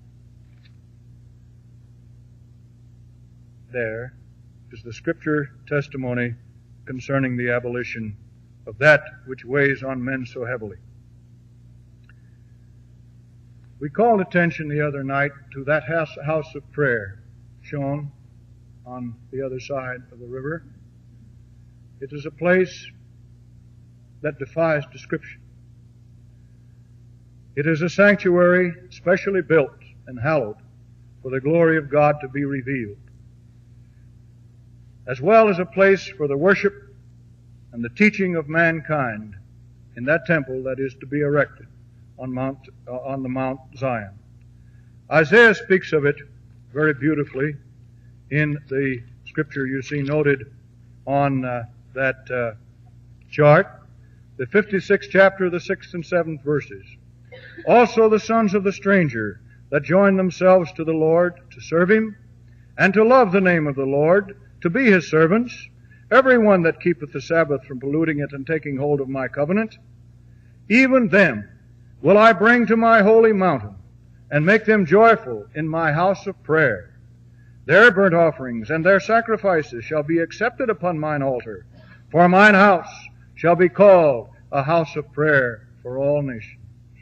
There is the Scripture testimony concerning the abolition of that which weighs on men so heavily. We called attention the other night to that house, house of prayer shown on the other side of the river. It is a place that defies description. It is a sanctuary specially built and hallowed for the glory of God to be revealed, as well as a place for the worship and the teaching of mankind in that temple that is to be erected on Mount uh, on the Mount Zion. Isaiah speaks of it very beautifully in the scripture you see noted on uh, that uh, chart, the fifty-sixth chapter, the sixth and seventh verses. Also the sons of the stranger that join themselves to the Lord to serve him and to love the name of the Lord, to be his servants, every one that keepeth the Sabbath from polluting it and taking hold of my covenant, even them will I bring to my holy mountain, and make them joyful in my house of prayer. Their burnt offerings and their sacrifices shall be accepted upon mine altar, for mine house shall be called a house of prayer for all nations.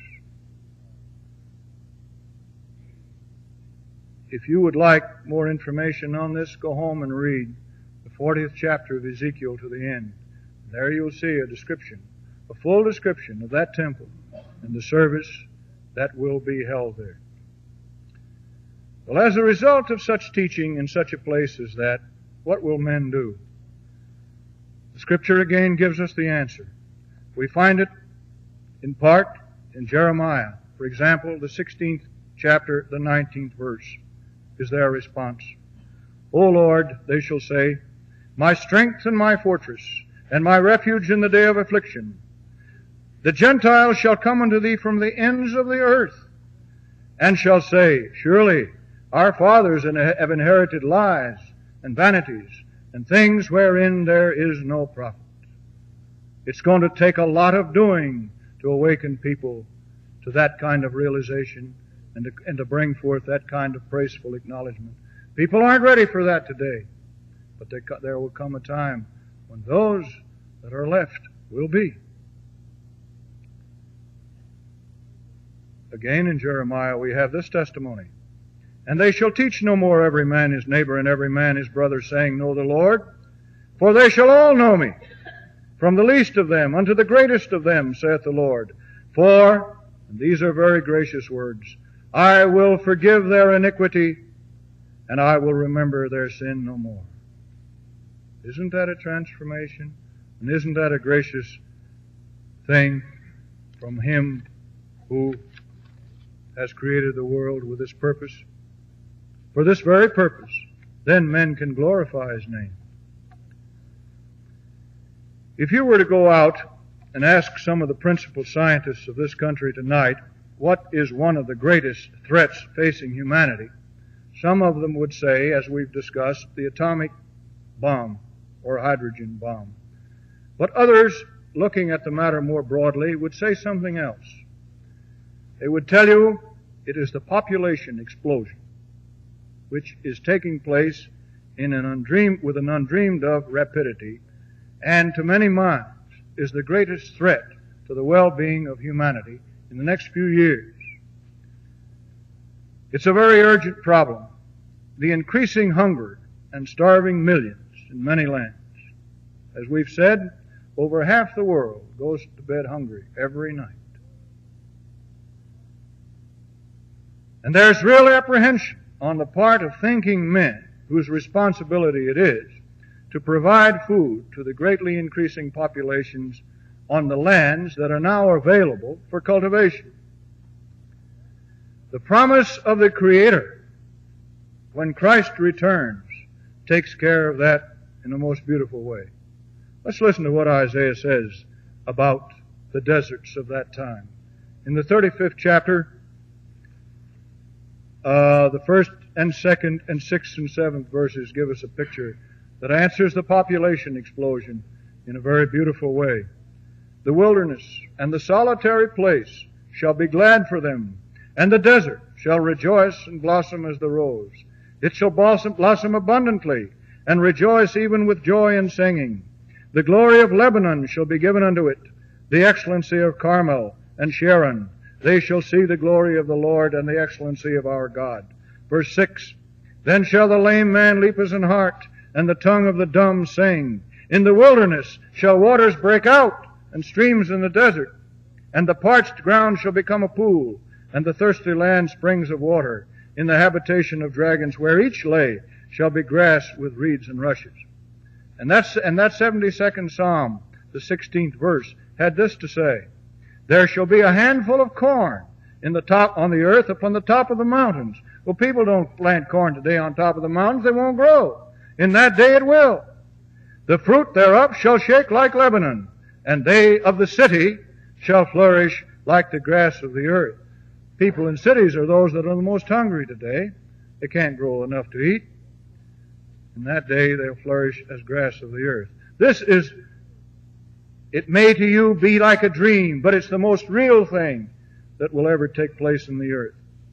If you would like more information on this, go home and read the fortieth chapter of Ezekiel to the end. There you'll see a description, a full description of that temple and the service that will be held there. Well, as a result of such teaching in such a place as that, what will men do? The Scripture again gives us the answer. We find it in part in Jeremiah. For example, the sixteenth chapter, the nineteenth verse is their response. O Lord, they shall say, my strength and my fortress, and my refuge in the day of affliction. The Gentiles shall come unto thee from the ends of the earth, and shall say, surely our fathers have inherited lies and vanities and things wherein there is no profit. It's going to take a lot of doing to awaken people to that kind of realization and to, and to bring forth that kind of praiseful acknowledgement. People aren't ready for that today, but there, there will come a time when those that are left will be. Again in Jeremiah we have this testimony. And they shall teach no more every man his neighbor and every man his brother, saying, Know the Lord. For they shall all know me, from the least of them unto the greatest of them, saith the Lord. For, and these are very gracious words, I will forgive their iniquity, and I will remember their sin no more. Isn't that a transformation? And isn't that a gracious thing from Him who has created the world with this purpose? For this very purpose, then men can glorify His name. If you were to go out and ask some of the principal scientists of this country tonight what is one of the greatest threats facing humanity, some of them would say, as we've discussed, the atomic bomb or hydrogen bomb. But others, looking at the matter more broadly, would say something else. They would tell you it is the population explosion, which is taking place in an undreamed, with an undreamed of rapidity, and to many minds is the greatest threat to the well-being of humanity in the next few years. It's a very urgent problem. The increasing hunger and starving millions in many lands. As we've said, over half the world goes to bed hungry every night. And there's real apprehension on the part of thinking men whose responsibility it is to provide food to the greatly increasing populations on the lands that are now available for cultivation. The promise of the Creator, when Christ returns, takes care of that in a most beautiful way. Let's listen to what Isaiah says about the deserts of that time. In the thirty-fifth chapter, uh, the first and second and sixth and seventh verses give us a picture that answers the population explosion in a very beautiful way. The wilderness and the solitary place shall be glad for them, and the desert shall rejoice and blossom as the rose. It shall blossom, blossom abundantly, and rejoice even with joy and singing. The glory of Lebanon shall be given unto it, the excellency of Carmel and Sharon. They shall see the glory of the Lord and the excellency of our God. Verse six, then shall the lame man leap as an hart, and the tongue of the dumb sing. In the wilderness shall waters break out, and streams in the desert. And the parched ground shall become a pool, and the thirsty land springs of water. In the habitation of dragons, where each lay, shall be grass with reeds and rushes. And that's, and that seventy-second Psalm, the sixteenth verse, had this to say, there shall be a handful of corn in the top, on the earth upon the top of the mountains. Well, people don't plant corn today on top of the mountains. They won't grow. In that day it will. The fruit thereof shall shake like Lebanon, and they of the city shall flourish like the grass of the earth. People in cities are those that are the most hungry today. They can't grow enough to eat. In that day they'll flourish as grass of the earth. This is, it may to you be like a dream, but it's the most real thing that will ever take place in the earth.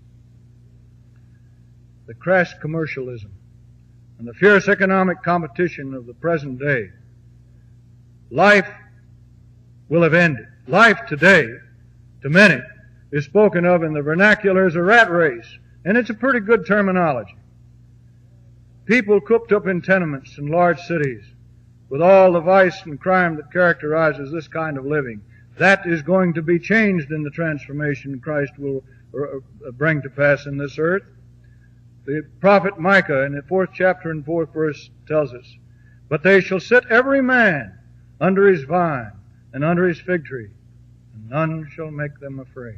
The crass commercialism and the fierce economic competition of the present day, life will have ended. Life today, to many, is spoken of in the vernacular as a rat race, and it's a pretty good terminology. People cooped up in tenements in large cities with all the vice and crime that characterizes this kind of living, that is going to be changed in the transformation Christ will bring to pass in this earth. The prophet Micah in the fourth chapter and fourth verse tells us, but they shall sit every man under his vine and under his fig tree, and none shall make them afraid.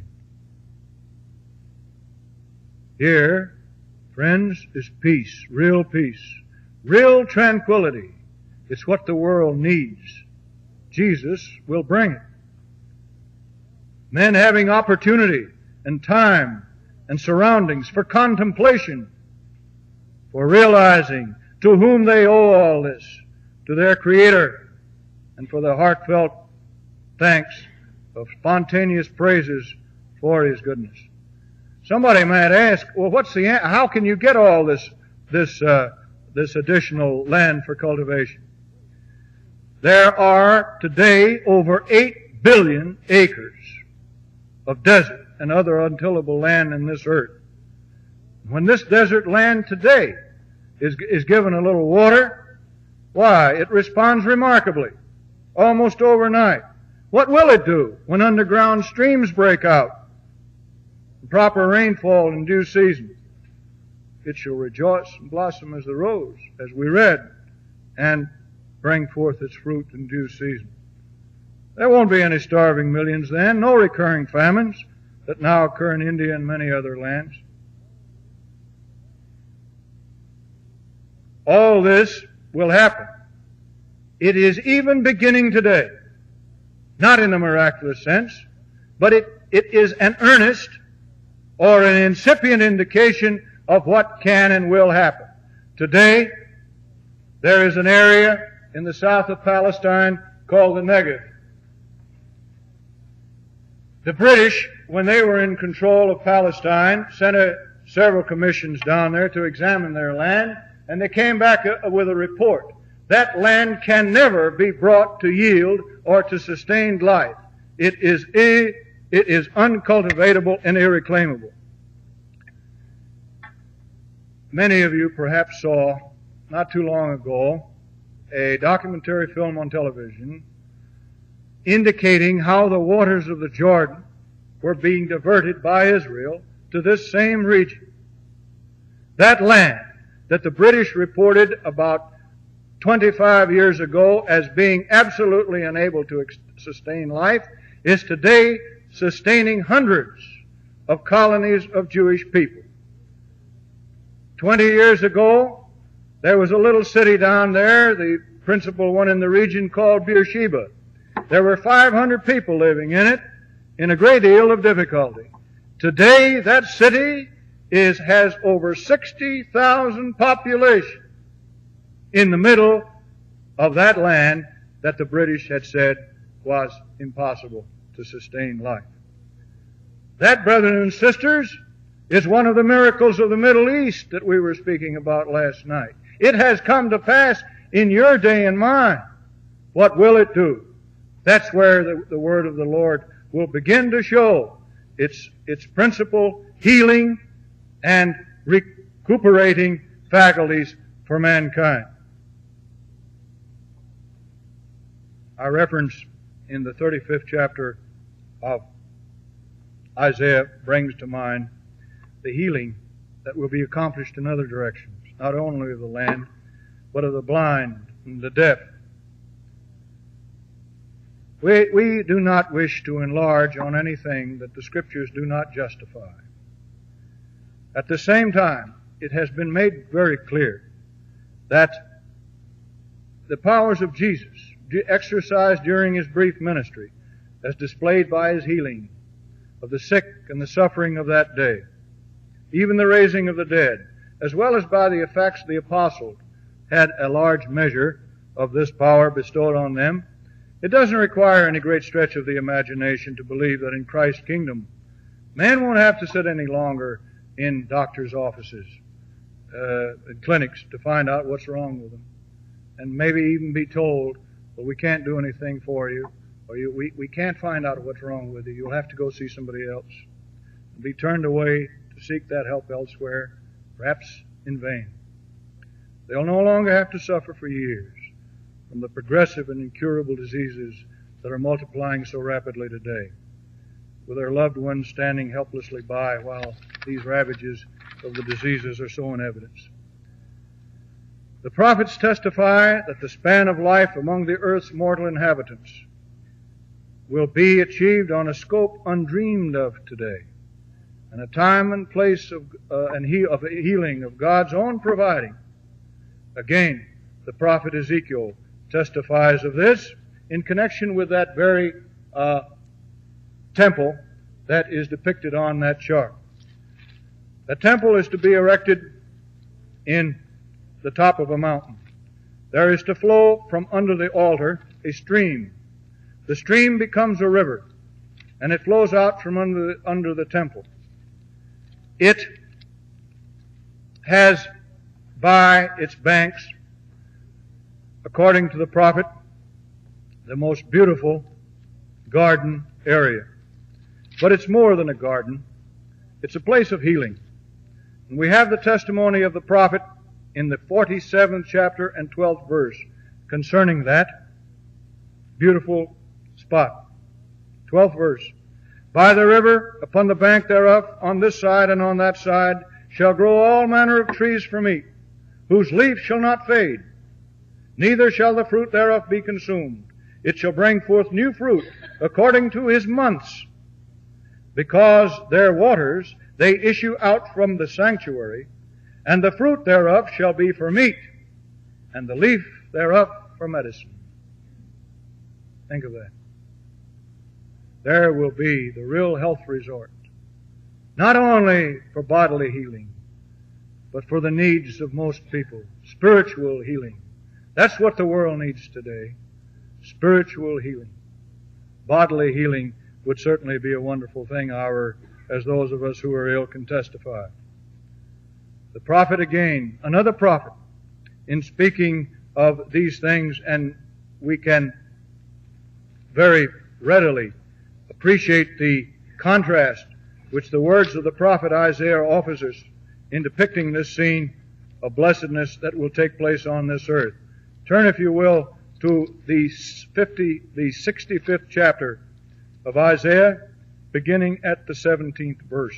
Here, friends, is peace, real peace, real tranquility. It's what the world needs. Jesus will bring it. Men having opportunity and time and surroundings for contemplation, for realizing to whom they owe all this, to their Creator, and for the heartfelt thanks of spontaneous praises for His goodness. Somebody might ask, well, what's the, how can you get all this, this, uh, this additional land for cultivation? There are today over eight billion acres of desert and other untillable land in this earth. When this desert land today is, is given a little water, why, it responds remarkably, almost overnight. What will it do when underground streams break out? Proper rainfall in due season. It shall rejoice and blossom as the rose, as we read, and bring forth its fruit in due season. There won't be any starving millions then, no recurring famines that now occur in India and many other lands. All this will happen It is even beginning today. Not in a miraculous sense, but it, it is an earnest or an incipient indication of what can and will happen. Today, there is an area in the south of Palestine called the Negev. The British, when they were in control of Palestine, sent a, several commissions down there to examine their land, and they came back a, with a report. That land can never be brought to yield or to sustained life. It is, it is uncultivatable and irreclaimable. Many of you perhaps saw, not too long ago, a documentary film on television indicating how the waters of the Jordan were being diverted by Israel to this same region. That land that the British reported about twenty-five years ago as being absolutely unable to ex- sustain life is today sustaining hundreds of colonies of Jewish people. Twenty years ago, there was a little city down there, the principal one in the region, called Beersheba. There were five hundred people living in it in a great deal of difficulty. Today, that city is, has over sixty thousand population in the middle of that land that the British had said was impossible to sustain life. That, brethren and sisters, is one of the miracles of the Middle East that we were speaking about last night. It has come to pass in your day and mine. What will it do? That's where the, the word of the Lord will begin to show its, its principal healing and recuperating faculties for mankind. Our reference in the thirty-fifth chapter of Isaiah brings to mind the healing that will be accomplished in other directions, not only of the land, but of the blind and the deaf. We, we do not wish to enlarge on anything that the Scriptures do not justify. At the same time, it has been made very clear that the powers of Jesus exercised during His brief ministry, as displayed by His healing of the sick and the suffering of that day, even the raising of the dead, as well as by the effects the apostles had a large measure of this power bestowed on them. It doesn't require any great stretch of the imagination to believe that in Christ's kingdom, man won't have to sit any longer in doctors' offices, uh, and clinics to find out what's wrong with them, and maybe even be told, well, we can't do anything for you, or you, we, we can't find out what's wrong with you. You'll have to go see somebody else. And be turned away to seek that help elsewhere, perhaps in vain. They'll no longer have to suffer for years from the progressive and incurable diseases that are multiplying so rapidly today, with their loved ones standing helplessly by while these ravages of the diseases are so in evidence. The prophets testify that the span of life among the earth's mortal inhabitants will be achieved on a scope undreamed of today, and a time and place of, uh, and he, of healing of God's own providing. Again, the prophet Ezekiel testifies of this in connection with that very uh, temple that is depicted on that chart. The temple is to be erected in the top of a mountain. There is to flow from under the altar a stream. The stream becomes a river, and it flows out from under the, under the temple. It has by its banks, according to the prophet, the most beautiful garden area. But it's more than a garden. It's a place of healing. And we have the testimony of the prophet in the forty-seventh chapter and twelfth verse concerning that beautiful spot. twelfth verse. By the river, upon the bank thereof, on this side and on that side, shall grow all manner of trees for meat, whose leaf shall not fade, neither shall the fruit thereof be consumed. It shall bring forth new fruit according to his months, because their waters, they issue out from the sanctuary, and the fruit thereof shall be for meat, and the leaf thereof for medicine. Think of that. There will be the real health resort, not only for bodily healing, but for the needs of most people. Spiritual healing. That's what the world needs today. Spiritual healing. Bodily healing would certainly be a wonderful thing, however, as those of us who are ill can testify. The prophet again, another prophet, in speaking of these things, and we can very readily appreciate the contrast which the words of the prophet Isaiah offers us in depicting this scene of blessedness that will take place on this earth. Turn, if you will, to the fifty, the sixty-fifth chapter of Isaiah, beginning at the seventeenth verse.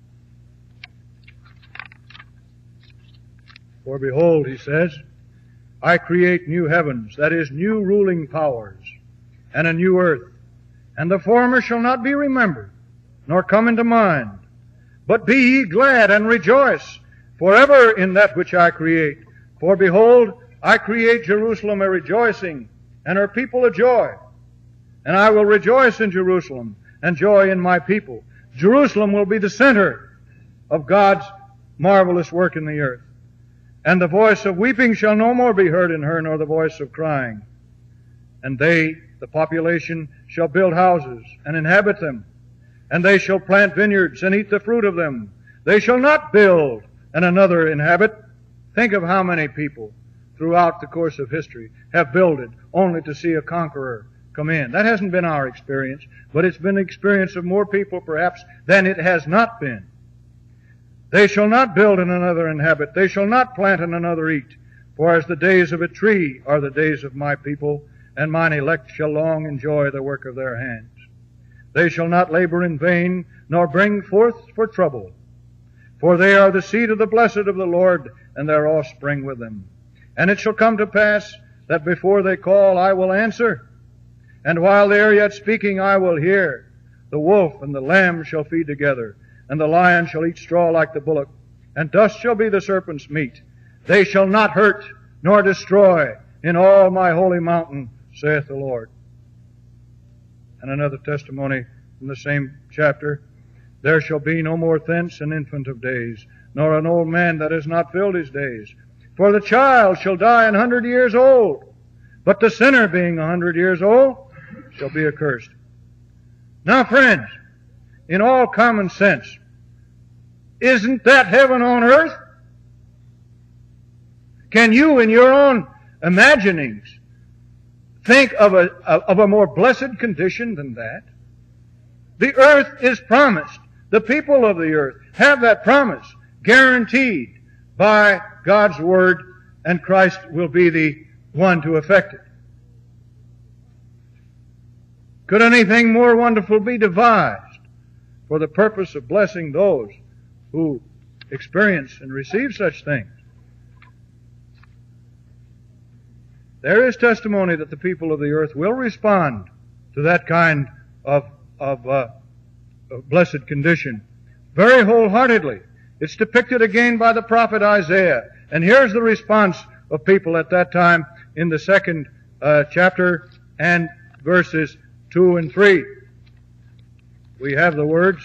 For behold, he says, I create new heavens, that is, new ruling powers, and a new earth, and the former shall not be remembered, nor come into mind. But be ye glad and rejoice forever in that which I create. For behold, I create Jerusalem a rejoicing, and her people a joy. And I will rejoice in Jerusalem, and joy in my people. Jerusalem will be the center of God's marvelous work in the earth. And the voice of weeping shall no more be heard in her, nor the voice of crying. And they, the population, shall build houses and inhabit them. And they shall plant vineyards and eat the fruit of them. They shall not build and another inhabit. Think of how many people throughout the course of history have builded only to see a conqueror come in. That hasn't been our experience, but it's been the experience of more people perhaps than it has not been. They shall not build and another inhabit. They shall not plant and another eat. For as the days of a tree are the days of my people, and mine elect shall long enjoy the work of their hands. They shall not labor in vain, nor bring forth for trouble. For they are the seed of the blessed of the Lord, and their offspring with them. And it shall come to pass that before they call, I will answer. And while they are yet speaking, I will hear. The wolf and the lamb shall feed together, and the lion shall eat straw like the bullock, and dust shall be the serpent's meat. They shall not hurt nor destroy in all my holy mountain, saith the Lord. And another testimony from the same chapter. There shall be no more thence an infant of days, nor an old man that has not filled his days. For the child shall die an hundred years old, but the sinner being a hundred years old shall be accursed. Now, friends, in all common sense, isn't that heaven on earth? Can you, in your own imaginings, think of a, of a more blessed condition than that? The earth is promised. The people of the earth have that promise guaranteed by God's Word, and Christ will be the one to effect it. Could anything more wonderful be devised for the purpose of blessing those who experience and receive such things? There is testimony that the people of the earth will respond to that kind of, of, uh, of blessed condition very wholeheartedly. It's depicted again by the prophet Isaiah. And here's the response of people at that time in the second uh, chapter and verses two and three. We have the words.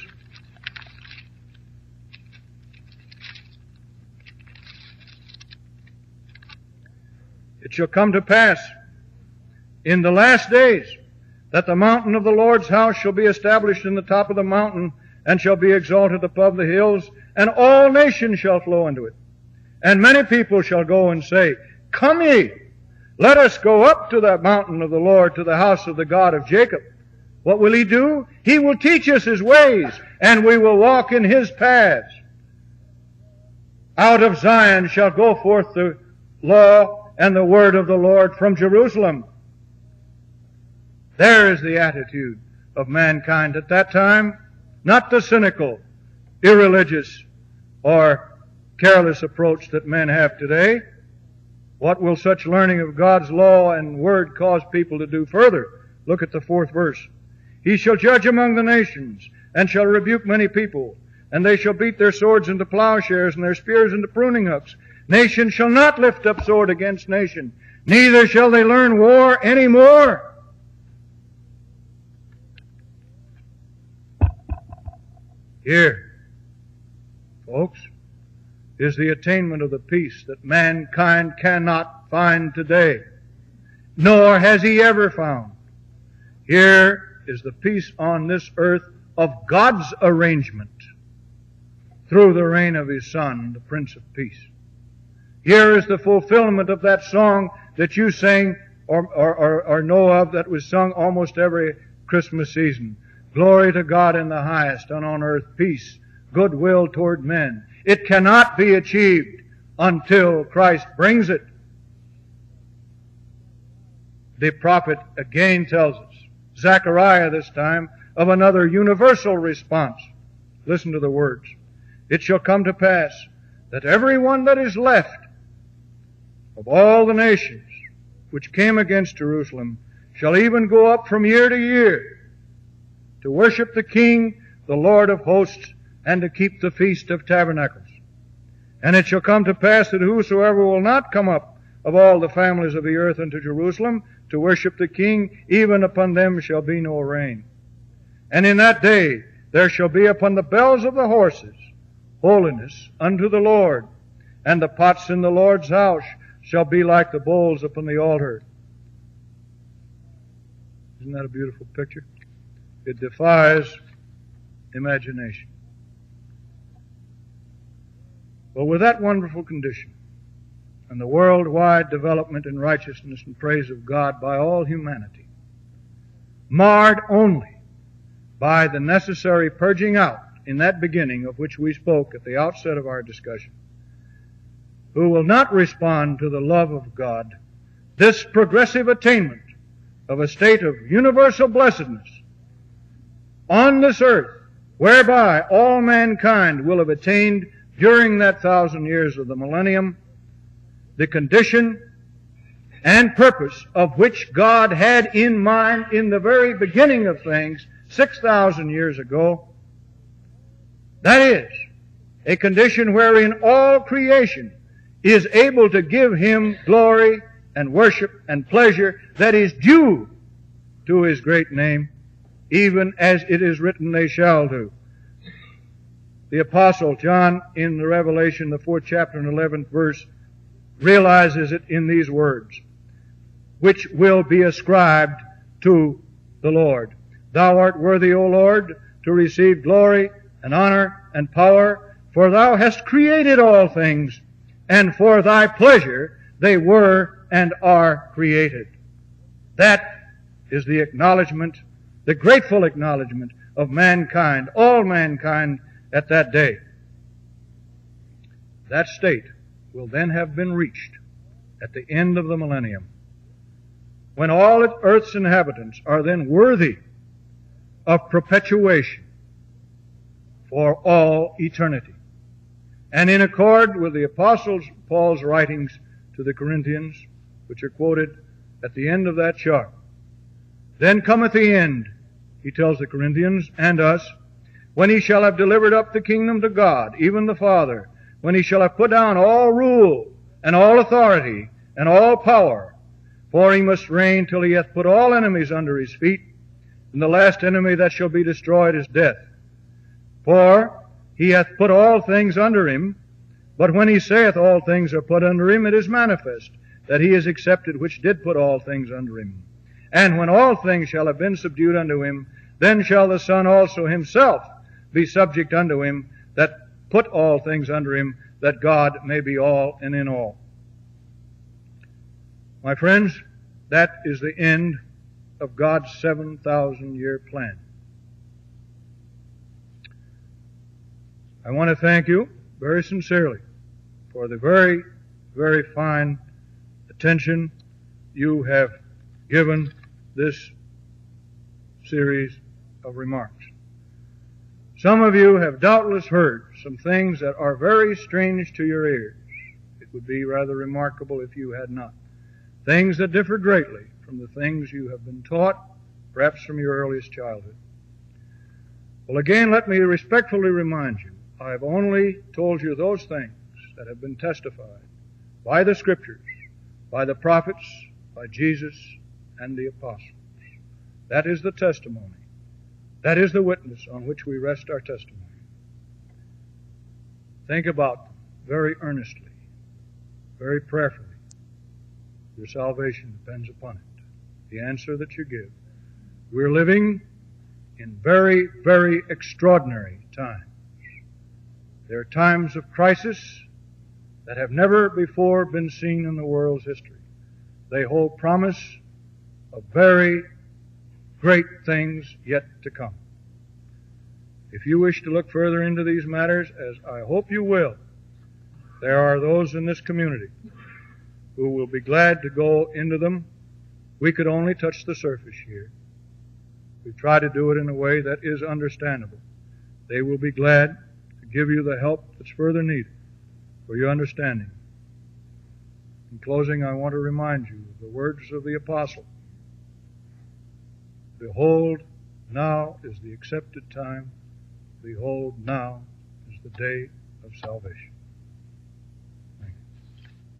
It shall come to pass in the last days that the mountain of the Lord's house shall be established in the top of the mountain, and shall be exalted above the hills, and all nations shall flow into it. And many people shall go and say, Come ye, let us go up to the mountain of the Lord, to the house of the God of Jacob. What will He do? He will teach us His ways, and we will walk in His paths. Out of Zion shall go forth the law and the word of the Lord from Jerusalem. There is the attitude of mankind at that time, not the cynical, irreligious, or careless approach that men have today. What will such learning of God's law and word cause people to do further? Look at the fourth verse. He shall judge among the nations, and shall rebuke many people, and they shall beat their swords into plowshares, and their spears into pruning hooks. Nation shall not lift up sword against nation, neither shall they learn war any more. Here, folks, is the attainment of the peace that mankind cannot find today, nor has he ever found. Here is the peace on this earth of God's arrangement through the reign of His Son, the Prince of Peace. Here is the fulfillment of that song that you sang or, or, or, or know of that was sung almost every Christmas season. Glory to God in the highest, and on earth peace, goodwill toward men. It cannot be achieved until Christ brings it. The prophet again tells us, Zechariah this time, of another universal response. Listen to the words. It shall come to pass that every one that is left of all the nations which came against Jerusalem shall even go up from year to year to worship the King, the Lord of hosts, and to keep the Feast of Tabernacles. And it shall come to pass that whosoever will not come up of all the families of the earth unto Jerusalem to worship the King, even upon them shall be no rain. And in that day there shall be upon the bells of the horses holiness unto the Lord, and the pots in the Lord's house shall be like the bowls upon the altar. Isn't that a beautiful picture? It defies imagination. Well, with that wonderful condition, and the worldwide development in righteousness and praise of God by all humanity, marred only by the necessary purging out in that beginning of which we spoke at the outset of our discussion, who will not respond to the love of God, this progressive attainment of a state of universal blessedness on this earth, whereby all mankind will have attained during that thousand years of the millennium the condition and purpose of which God had in mind in the very beginning of things six thousand years ago. That is, a condition wherein all creation is able to give Him glory and worship and pleasure that is due to His great name, even as it is written they shall do. The Apostle John in the Revelation, the fourth chapter and eleventh verse, realizes it in these words, which will be ascribed to the Lord. Thou art worthy, O Lord, to receive glory and honor and power, for Thou hast created all things, and for Thy pleasure they were and are created. That is the acknowledgement, the grateful acknowledgement of mankind, all mankind at that day. That state will then have been reached at the end of the millennium, when all earth's inhabitants are then worthy of perpetuation for all eternity. And in accord with the Apostle Paul's writings to the Corinthians, which are quoted at the end of that chart, then cometh the end, he tells the Corinthians and us, when he shall have delivered up the kingdom to God, even the Father, when he shall have put down all rule and all authority and all power, for he must reign till he hath put all enemies under his feet, and the last enemy that shall be destroyed is death. For he hath put all things under him, but when he saith all things are put under him, it is manifest that he is accepted which did put all things under him. And when all things shall have been subdued unto him, then shall the Son also himself be subject unto him that put all things under him, that God may be all and in all. My friends, that is the end of God's seven thousand year plan. I want to thank you very sincerely for the very, very fine attention you have given this series of remarks. Some of you have doubtless heard some things that are very strange to your ears. It would be rather remarkable if you had not. Things that differ greatly from the things you have been taught, perhaps from your earliest childhood. Well, again, let me respectfully remind you, I have only told you those things that have been testified by the Scriptures, by the prophets, by Jesus, and the apostles. That is the testimony. That is the witness on which we rest our testimony. Think about them very earnestly, very prayerfully. Your salvation depends upon it. The answer that you give. We're living in very, very extraordinary times. There are times of crisis that have never before been seen in the world's history. They hold promise of very great things yet to come. If you wish to look further into these matters, as I hope you will, there are those in this community who will be glad to go into them. We could only touch the surface here. We try to do it in a way that is understandable. They will be glad to give you the help that's further needed for your understanding. In closing, I want to remind you of the words of the apostle. Behold, now is the accepted time. Behold, now is the day of salvation.